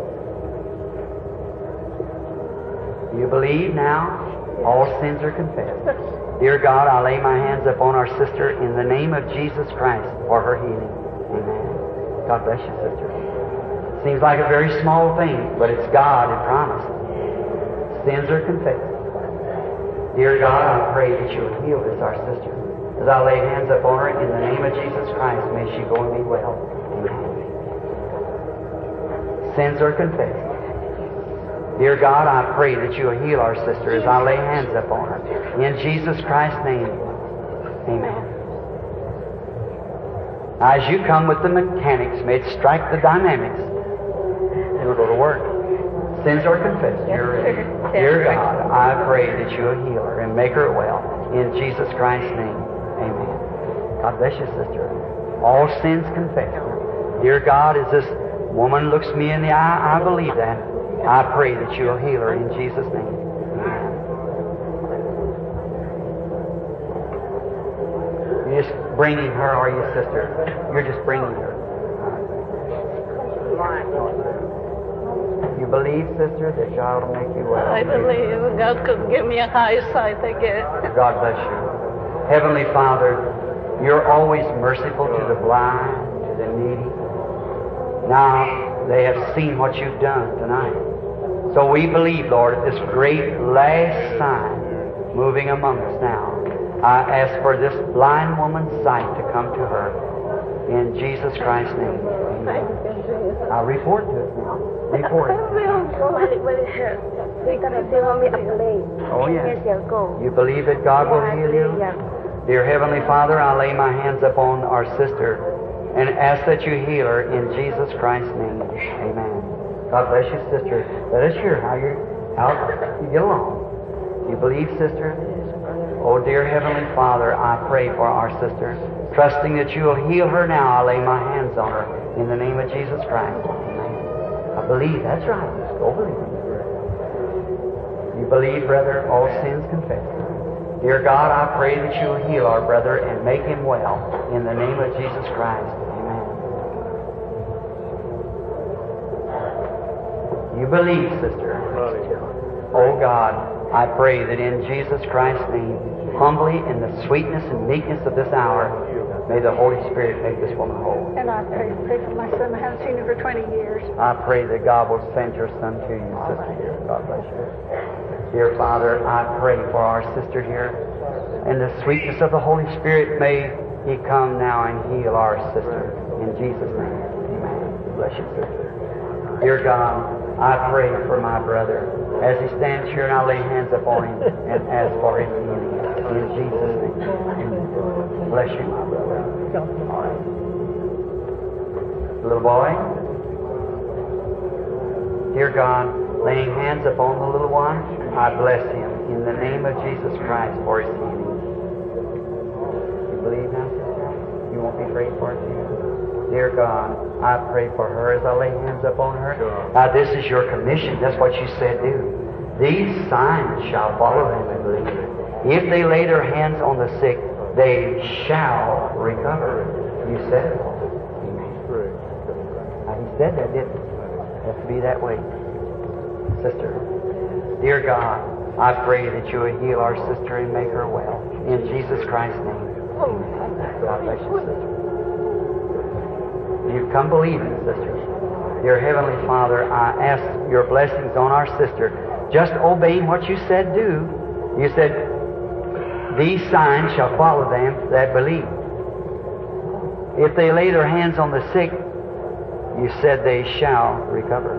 [SPEAKER 2] You believe now? All sins are confessed. Dear God, I lay my hands upon our sister in the name of Jesus Christ for her healing. Amen. God bless you, sister. Seems like a very small thing, but it's God who promised. Sins are confessed. Dear God, I pray that you'll heal this, our sister. As I lay hands upon her in the name of Jesus Christ, may she go and be well. Amen. Sins are confessed. Dear God, I pray that you'll heal our sister as I lay hands upon her. In Jesus Christ's name. Amen. As you come with the mechanics, may it strike the dynamics. It'll go to work. Sins are confessed. You're ready. Dear God, I pray that you'll heal her and make her well. In Jesus Christ's name. Amen. God bless you, sister. All sins confessed. Dear God, as this woman looks me in the eye, I believe that. I pray that you'll heal her in Jesus' name. Amen. You're just bringing her, are you, sister? You're just bringing her. You believe, sister, that God will make you well?
[SPEAKER 4] I believe God could give me a high sight again.
[SPEAKER 2] God bless you. Heavenly Father, you're always merciful to the blind, to the needy. Now, they have seen what you've done tonight. So we believe, Lord, this great last sign moving among us now. I ask for this blind woman's sight to come to her. In Jesus Christ's name. Amen. I'll report to it now. Report it. Oh, yes. You believe that God will heal you? Dear Heavenly Father, I lay my hands upon our sister and ask that you heal her in Jesus Christ's name. Amen. God bless you, sister. Let us hear how you get along. You believe, sister? Oh, dear Heavenly Father, I pray for our sister. Trusting that you will heal her now, I lay my hands on her in the name of Jesus Christ. Amen. I believe. That's right. Just go believe. You believe, brother, all sins confessed. Dear God, I pray that you will heal our brother and make him well in the name of Jesus Christ. Amen. You believe, sister. Oh God, I pray that in Jesus Christ's name Humbly, in the sweetness and meekness of this hour, may the Holy Spirit make this woman whole.
[SPEAKER 4] And I pray for my son. I haven't seen him for 20 years.
[SPEAKER 2] I pray that God will send your son to you, sister dear. God bless you. Dear Father, I pray for our sister here. In the sweetness of the Holy Spirit, may He come now and heal our sister. In Jesus' name. Amen. Bless you, sister. Dear God, I pray for my brother as he stands here, and I lay hands upon him and ask for his healing. In Jesus' name. Amen. Bless you, my brother. All right. Little boy. Dear God, laying hands upon the little one, I bless him in the name of Jesus Christ for his healing. You believe now, sister? You won't be prayed for it too? Dear God, I pray for her as I lay hands upon her. Now, this is your commission. That's what you said do. These signs shall follow them that believe. If they lay their hands on the sick, they shall recover. You said it. Now, he said that, didn't he? It has to be that way. Sister, dear God, I pray that you will heal our sister and make her well. In Jesus Christ's name. God bless you, sister. You've come believing, sister. Dear Heavenly Father, I ask your blessings on our sister. Just obeying what you said do. You said, these signs shall follow them that believe. If they lay their hands on the sick, you said they shall recover.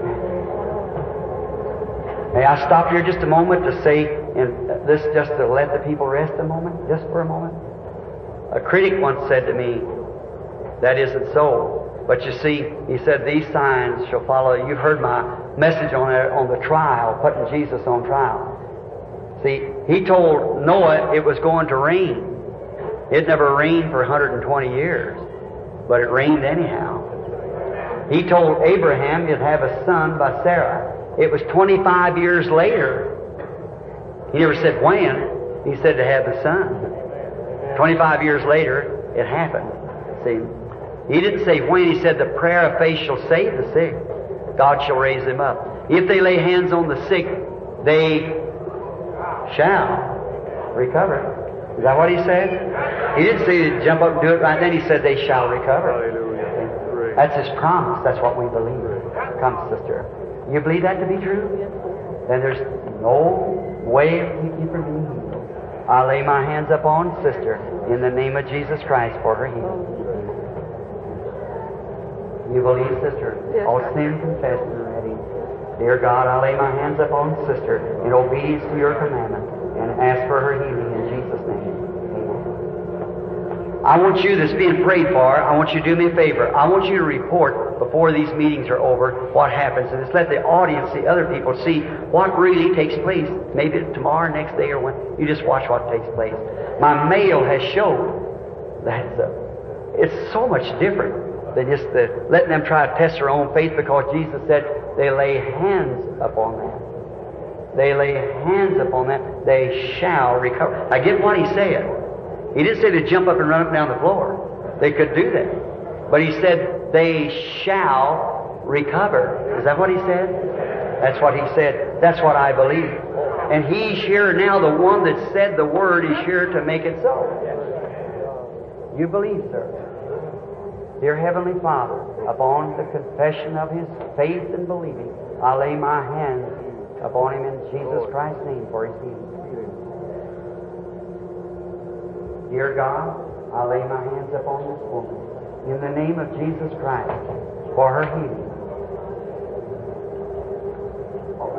[SPEAKER 2] May I stop here just a moment to say, and this just to let the people rest a moment, just for a moment? A critic once said to me, that isn't so. But you see, he said, these signs shall follow. You've heard my message on the trial, putting Jesus on trial. See, he told Noah it was going to rain. It never rained for 120 years, but it rained anyhow. He told Abraham he'd have a son by Sarah. It was 25 years later. He never said when. He said to have the son. 25 years later, it happened. See, he didn't say when. He said the prayer of faith shall save the sick. God shall raise them up. If they lay hands on the sick, they shall recover. Is that what he said? He didn't say to jump up and do it right then. He said they shall recover.
[SPEAKER 1] Hallelujah.
[SPEAKER 2] That's his promise. That's what we believe. Come, sister. You believe that to be true? Then there's no way of keeping you from being healed. I lay my hands upon sister in the name of Jesus Christ for her healing. You believe, sister?
[SPEAKER 4] Yes,
[SPEAKER 2] All
[SPEAKER 4] sir.
[SPEAKER 2] sin confessed and ready. Dear God, I lay my hands upon sister in obedience to your commandment and ask for her healing in Jesus' name. Amen. I want you that's being prayed for, I want you to do me a favor. I want you to report before these meetings are over what happens. And just let the audience, the other people, see what really takes place. Maybe tomorrow, next day, or when. You just watch what takes place. My mail has showed that it's so much different than just letting them try to test their own faith, because Jesus said they lay hands upon them. They lay hands upon them, they shall recover. I get what he said. He didn't say to jump up and run up and down the floor. They could do that. But he said they shall recover. Is that what he said? That's what he said. That's what I believe. And he's here now, the one that said the word is here to make it so. You believe, sir? Dear Heavenly Father, upon the confession of his faith and believing, I lay my hands upon him in Jesus Christ's name for his healing. Dear God, I lay my hands upon this woman in the name of Jesus Christ for her healing. All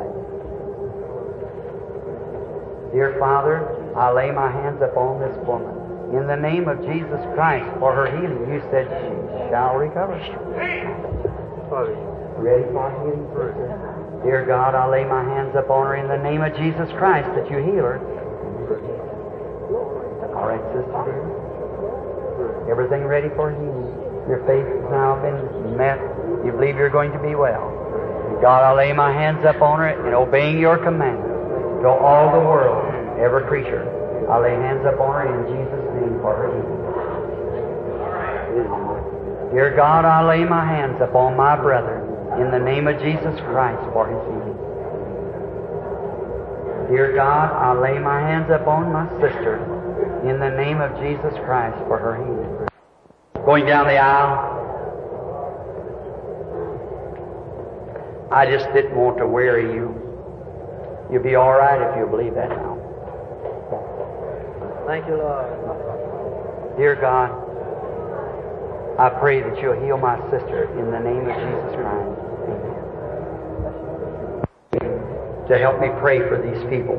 [SPEAKER 2] right. Dear Father, I lay my hands upon this woman in the name of Jesus Christ for her healing. You said she shall recover. Ready for healing, sister? Dear God, I lay my hands upon her in the name of Jesus Christ that you heal her. All right, sister dear. Everything ready for healing. Your faith has now been met. You believe you're going to be well. And God, I lay my hands upon her in obeying your commandment to all the world, every creature. I lay hands upon her in Jesus' name for her healing. Dear God, I lay my hands upon my brother in the name of Jesus Christ for his healing. Dear God, I lay my hands upon my sister in the name of Jesus Christ for her healing. Going down the aisle, I just didn't want to weary you. You'll be all right if you believe that now.
[SPEAKER 3] Thank you, Lord.
[SPEAKER 2] Dear God, I pray that you'll heal my sister in the name of Jesus Christ. Amen. To help me pray for these people.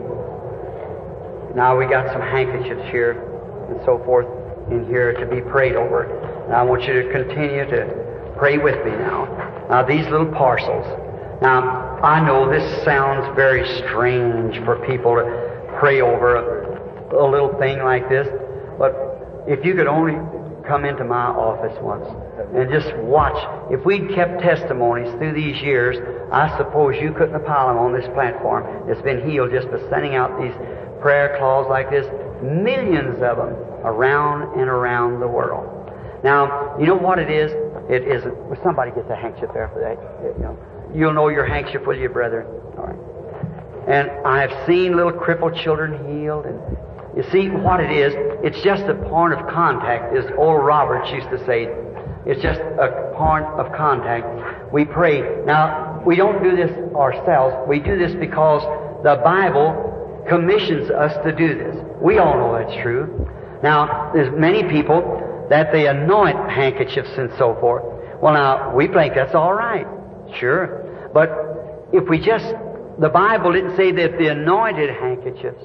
[SPEAKER 2] Now we got some handkerchiefs here and so forth in here to be prayed over. And I want you to continue to pray with me now. Now these little parcels. Now I know this sounds very strange for people to pray over a little thing like this, but if you could only come into my office once and just watch. If we'd kept testimonies through these years, I suppose you couldn't have piled them on this platform that's been healed just by sending out these prayer claws like this. Millions of them around and around the world. Now, you know what it is? It is, well, somebody gets a handkerchief there for that. You'll know your handkerchief, will you, brethren? All right. And I have seen little crippled children healed, and you see what it is? It's just a point of contact, as old Roberts used to say. It's just a point of contact. We pray. Now, we don't do this ourselves. We do this because the Bible commissions us to do this. We all know that's true. Now, there's many people that they anoint handkerchiefs and so forth. Well, now, we think that's all right. Sure. But if we just, the Bible didn't say that the anointed handkerchiefs,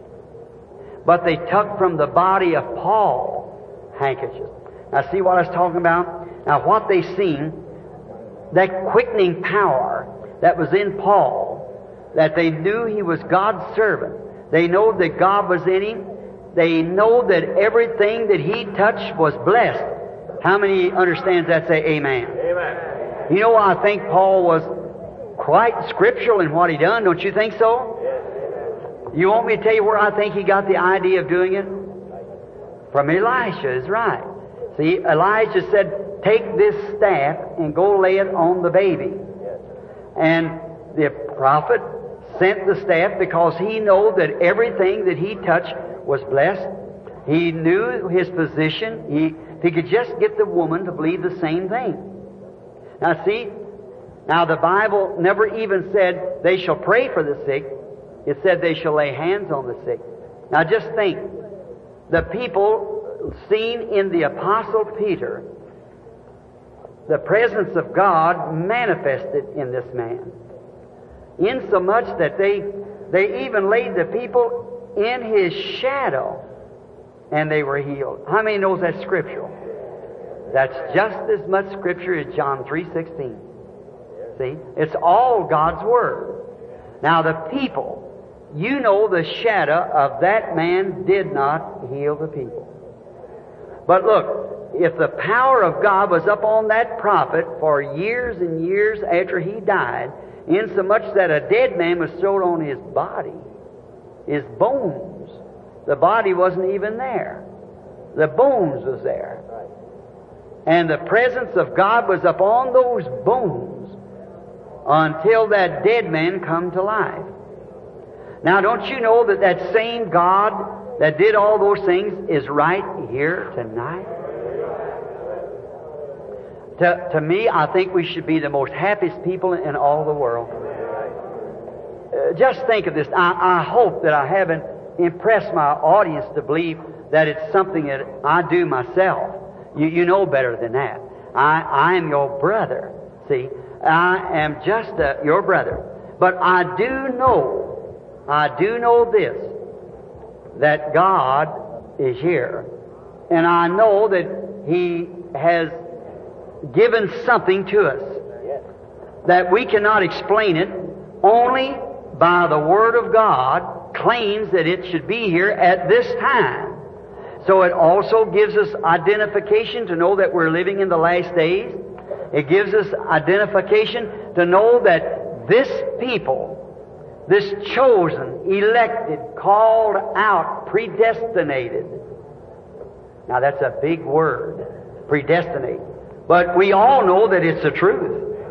[SPEAKER 2] but they took from the body of Paul handkerchiefs. Now see what I was talking about? Now what they seen, that quickening power that was in Paul, that they knew he was God's servant. They know that God was in him. They know that everything that he touched was blessed. How many understands that? Say amen.
[SPEAKER 1] Amen.
[SPEAKER 2] You know, I think Paul was quite scriptural in what he done. Don't you think so? You want me to tell you where I think he got the idea of doing it? From Elisha, is right. See, Elijah said, take this staff and go lay it on the baby. And the prophet sent the staff because he knew that everything that he touched was blessed. He knew his position. If he could just get the woman to believe the same thing. Now see, now the Bible never even said they shall pray for the sick. It said they shall lay hands on the sick. Now just think, the people seen in the Apostle Peter, the presence of God manifested in this man. Insomuch that they even laid the people in his shadow and they were healed. How many knows that's scriptural? That's just as much scripture as John 3:16. See? It's all God's Word. Now the people, you know the shadow of that man did not heal the people. But look, if the power of God was up on that prophet for years and years after he died, insomuch that a dead man was thrown on his body, his bones, the body wasn't even there. The bones was there. And the presence of God was upon those bones until that dead man come to life. Now, don't you know that that same God that did all those things is right here tonight? To me, I think we should be the most happiest people in all the world. Just think of this. I hope that I haven't impressed my audience to believe that it's something that I do myself. You know better than that. I am your brother. See, I am just your brother. But I do know this, that God is here. And I know that He has given something to us that we cannot explain it, only by the Word of God claims that it should be here at this time. So it also gives us identification to know that we're living in the last days. It gives us identification to know that this people, this chosen, elected, called out, predestinated. Now that's a big word, predestinate. But we all know that it's the truth.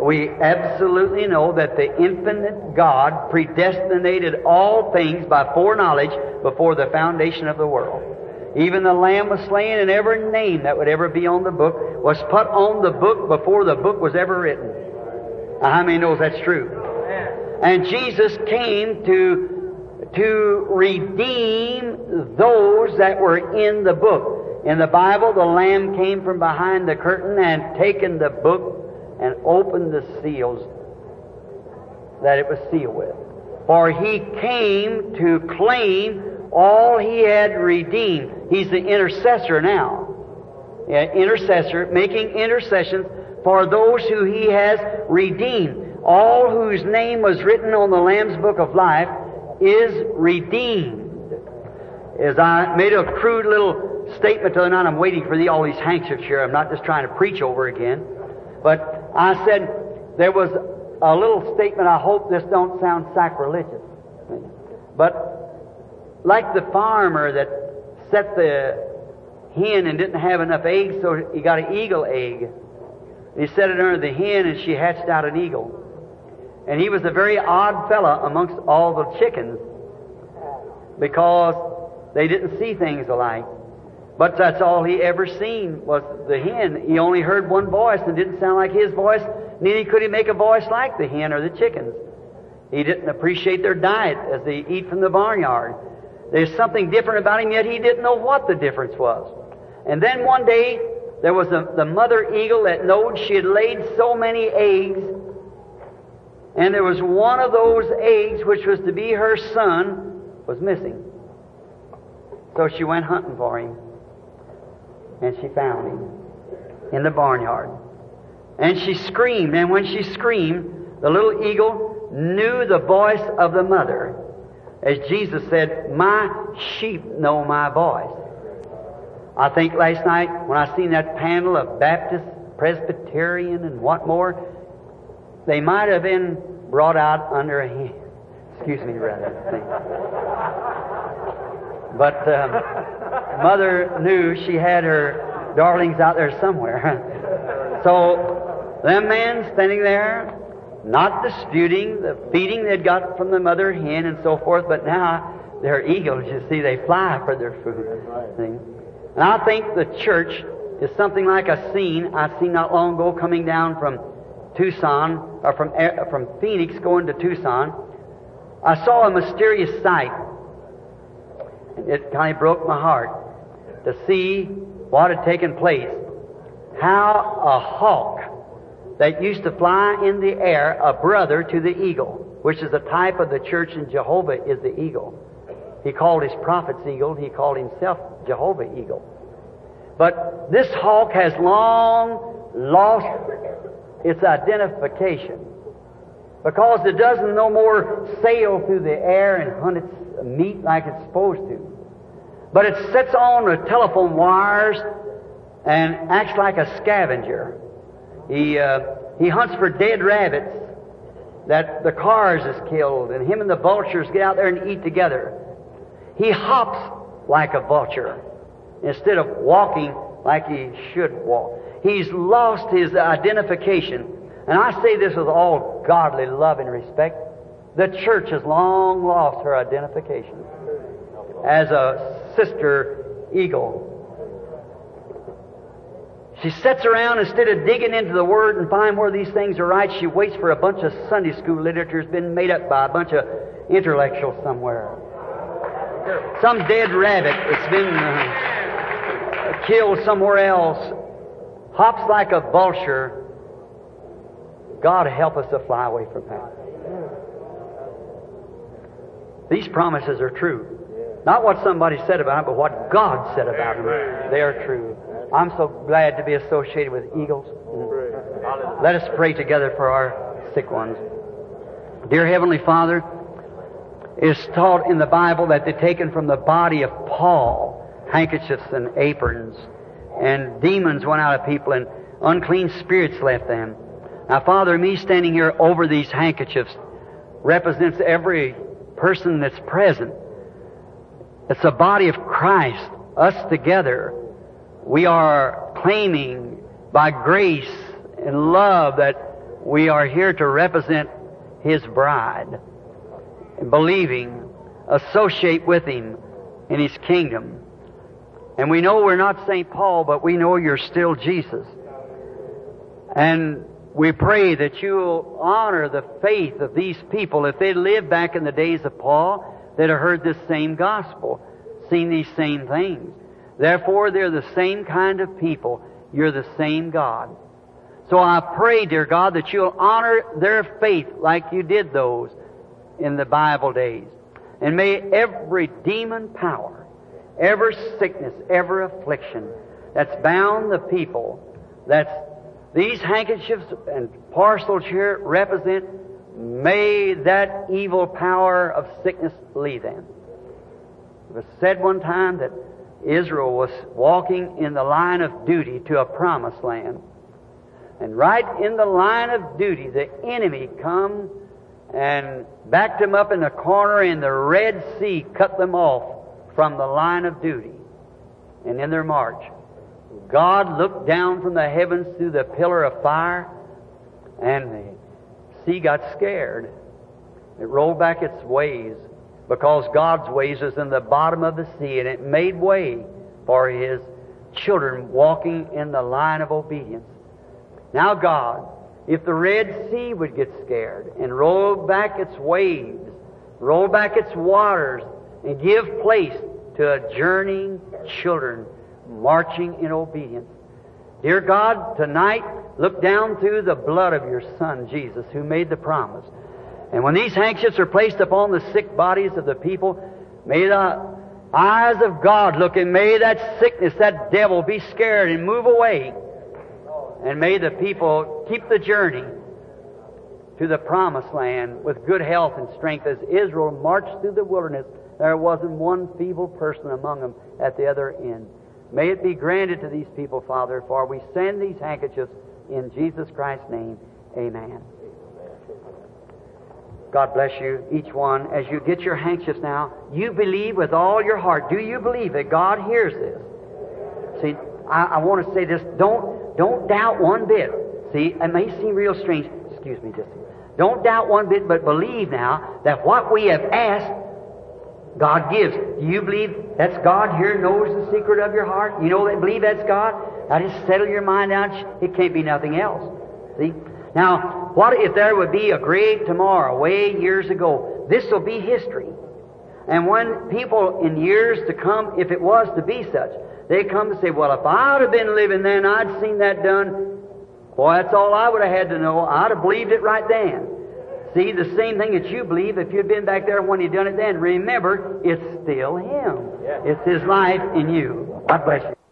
[SPEAKER 3] We absolutely know that the infinite God predestinated all things by foreknowledge before the foundation of the world. Even the Lamb was slain, and every name that would ever be on the book was put on the book before the book was ever written. Now, how many knows that's true? And Jesus came to redeem those that were in the book. In the Bible, the Lamb came from behind the curtain and taken the book and opened the seals that it was sealed with. For He came to claim all He had redeemed. He's the intercessor now. Intercessor, making intercessions for those who He has redeemed. All whose name was written on the Lamb's Book of Life is redeemed. As I made a crude little statement the other night, I'm waiting for all these handkerchiefs here. I'm not just trying to preach over again. But I said there was a little statement, I hope this don't sound sacrilegious. But like the farmer that set the hen and didn't have enough eggs, so he got an eagle egg. He set it under the hen and she hatched out an eagle. And he was a very odd fella amongst all the chickens because they didn't see things alike. But that's all he ever seen was the hen. He only heard one voice and didn't sound like his voice, neither could he make a voice like the hen or the chickens. He didn't appreciate their diet as they eat from the barnyard. There's something different about him, yet he didn't know what the difference was. And then one day, there was the mother eagle that knowed she had laid so many eggs, and there was one of those eggs, which was to be her son, was missing. So she went hunting for him. And she found him in the barnyard. And she screamed. And when she screamed, the little eagle knew the voice of the mother. As Jesus said, "My sheep know my voice." I think last night when I seen that panel of Baptist, Presbyterian, and what more, they might have been brought out under a hand. Excuse me, brother. But Mother knew she had her darlings out there somewhere. So, them men standing there, not disputing the feeding they'd got from the mother hen and so forth, but now they're eagles, you see, they fly for their food. See? And I think the church is something like a scene I seen not long ago coming down from Tucson, or from Phoenix going to Tucson. I saw a mysterious sight. It kind of broke my heart to see what had taken place. How a hawk that used to fly in the air, a brother to the eagle, which is a type of the church in Jehovah, is the eagle. He called his prophets eagle. He called himself Jehovah eagle. But this hawk has long lost its identification because it doesn't no more sail through the air and hunt its meat like it's supposed to. But it sits on the telephone wires and acts like a scavenger. He hunts for dead rabbits that the cars has killed, and him and the vultures get out there and eat together. He hops like a vulture instead of walking like he should walk. He's lost his identification. And I say this with all godly love and respect. The church has long lost her identification as a sister eagle. She sits around, instead of digging into the Word and find where these things are right, she waits for a bunch of Sunday school literature that's been made up by a bunch of intellectuals somewhere. Some dead rabbit that's been killed somewhere else hops like a vulture. God help us to fly away from that. These promises are true. Not what somebody said about them, but what God said about them. They are true. I'm so glad to be associated with eagles. Let us pray together for our sick ones. Dear Heavenly Father, it's taught in the Bible that they're taken from the body of Paul, handkerchiefs and aprons, and demons went out of people and unclean spirits left them. Now, Father, me standing here over these handkerchiefs represents every person that's present. It's the body of Christ, us together. We are claiming by grace and love that we are here to represent His bride, believing, associate with Him in His kingdom. And we know we're not St. Paul, but we know you're still Jesus. And we pray that you'll honor the faith of these people. If they lived back in the days of Paul, they'd have heard this same gospel, seen these same things. Therefore, they're the same kind of people. You're the same God. So I pray, dear God, that you'll honor their faith like you did those in the Bible days. And may every demon power, every sickness, every affliction that's bound the people, that's these handkerchiefs and parcels here represent, may that evil power of sickness leave them. It was said one time that Israel was walking in the line of duty to a promised land. And right in the line of duty, the enemy come and backed them up in the corner, and the Red Sea cut them off from the line of duty. And in their march, God looked down from the heavens through the pillar of fire, and the sea got scared. It rolled back its ways, because God's ways was in the bottom of the sea, and it made way for His children walking in the line of obedience. Now God, if the Red Sea would get scared and roll back its waves, roll back its waters, and give place to a journeying children marching in obedience. Dear God, tonight, look down through the blood of your Son, Jesus, who made the promise. And when these handkerchiefs are placed upon the sick bodies of the people, may the eyes of God look, and may that sickness, that devil, be scared and move away. And may the people keep the journey to the promised land with good health and strength. As Israel marched through the wilderness, there wasn't one feeble person among them at the other end. May it be granted to these people, Father, for we send these handkerchiefs in Jesus Christ's name. Amen. God bless you, each one. As you get your handkerchiefs now, you believe with all your heart. Do you believe that God hears this? See, I want to say this. Don't doubt one bit. See, it may seem real strange. Excuse me just a second. Don't doubt one bit, but believe now that what we have asked, God gives. Do you believe that's God here knows the secret of your heart? You know that believe that's God? Now just settle your mind down. It can't be nothing else. See? Now, what if there would be a grave tomorrow, way years ago? This will be history. And when people in years to come, if it was to be such, they come to say, well, if I'd have been living then, I'd seen that done. Boy, that's all I would have had to know. I'd have believed it right then. See, the same thing that you believe, if you'd been back there when He done it then, remember, it's still Him. It's His life in you. God bless you.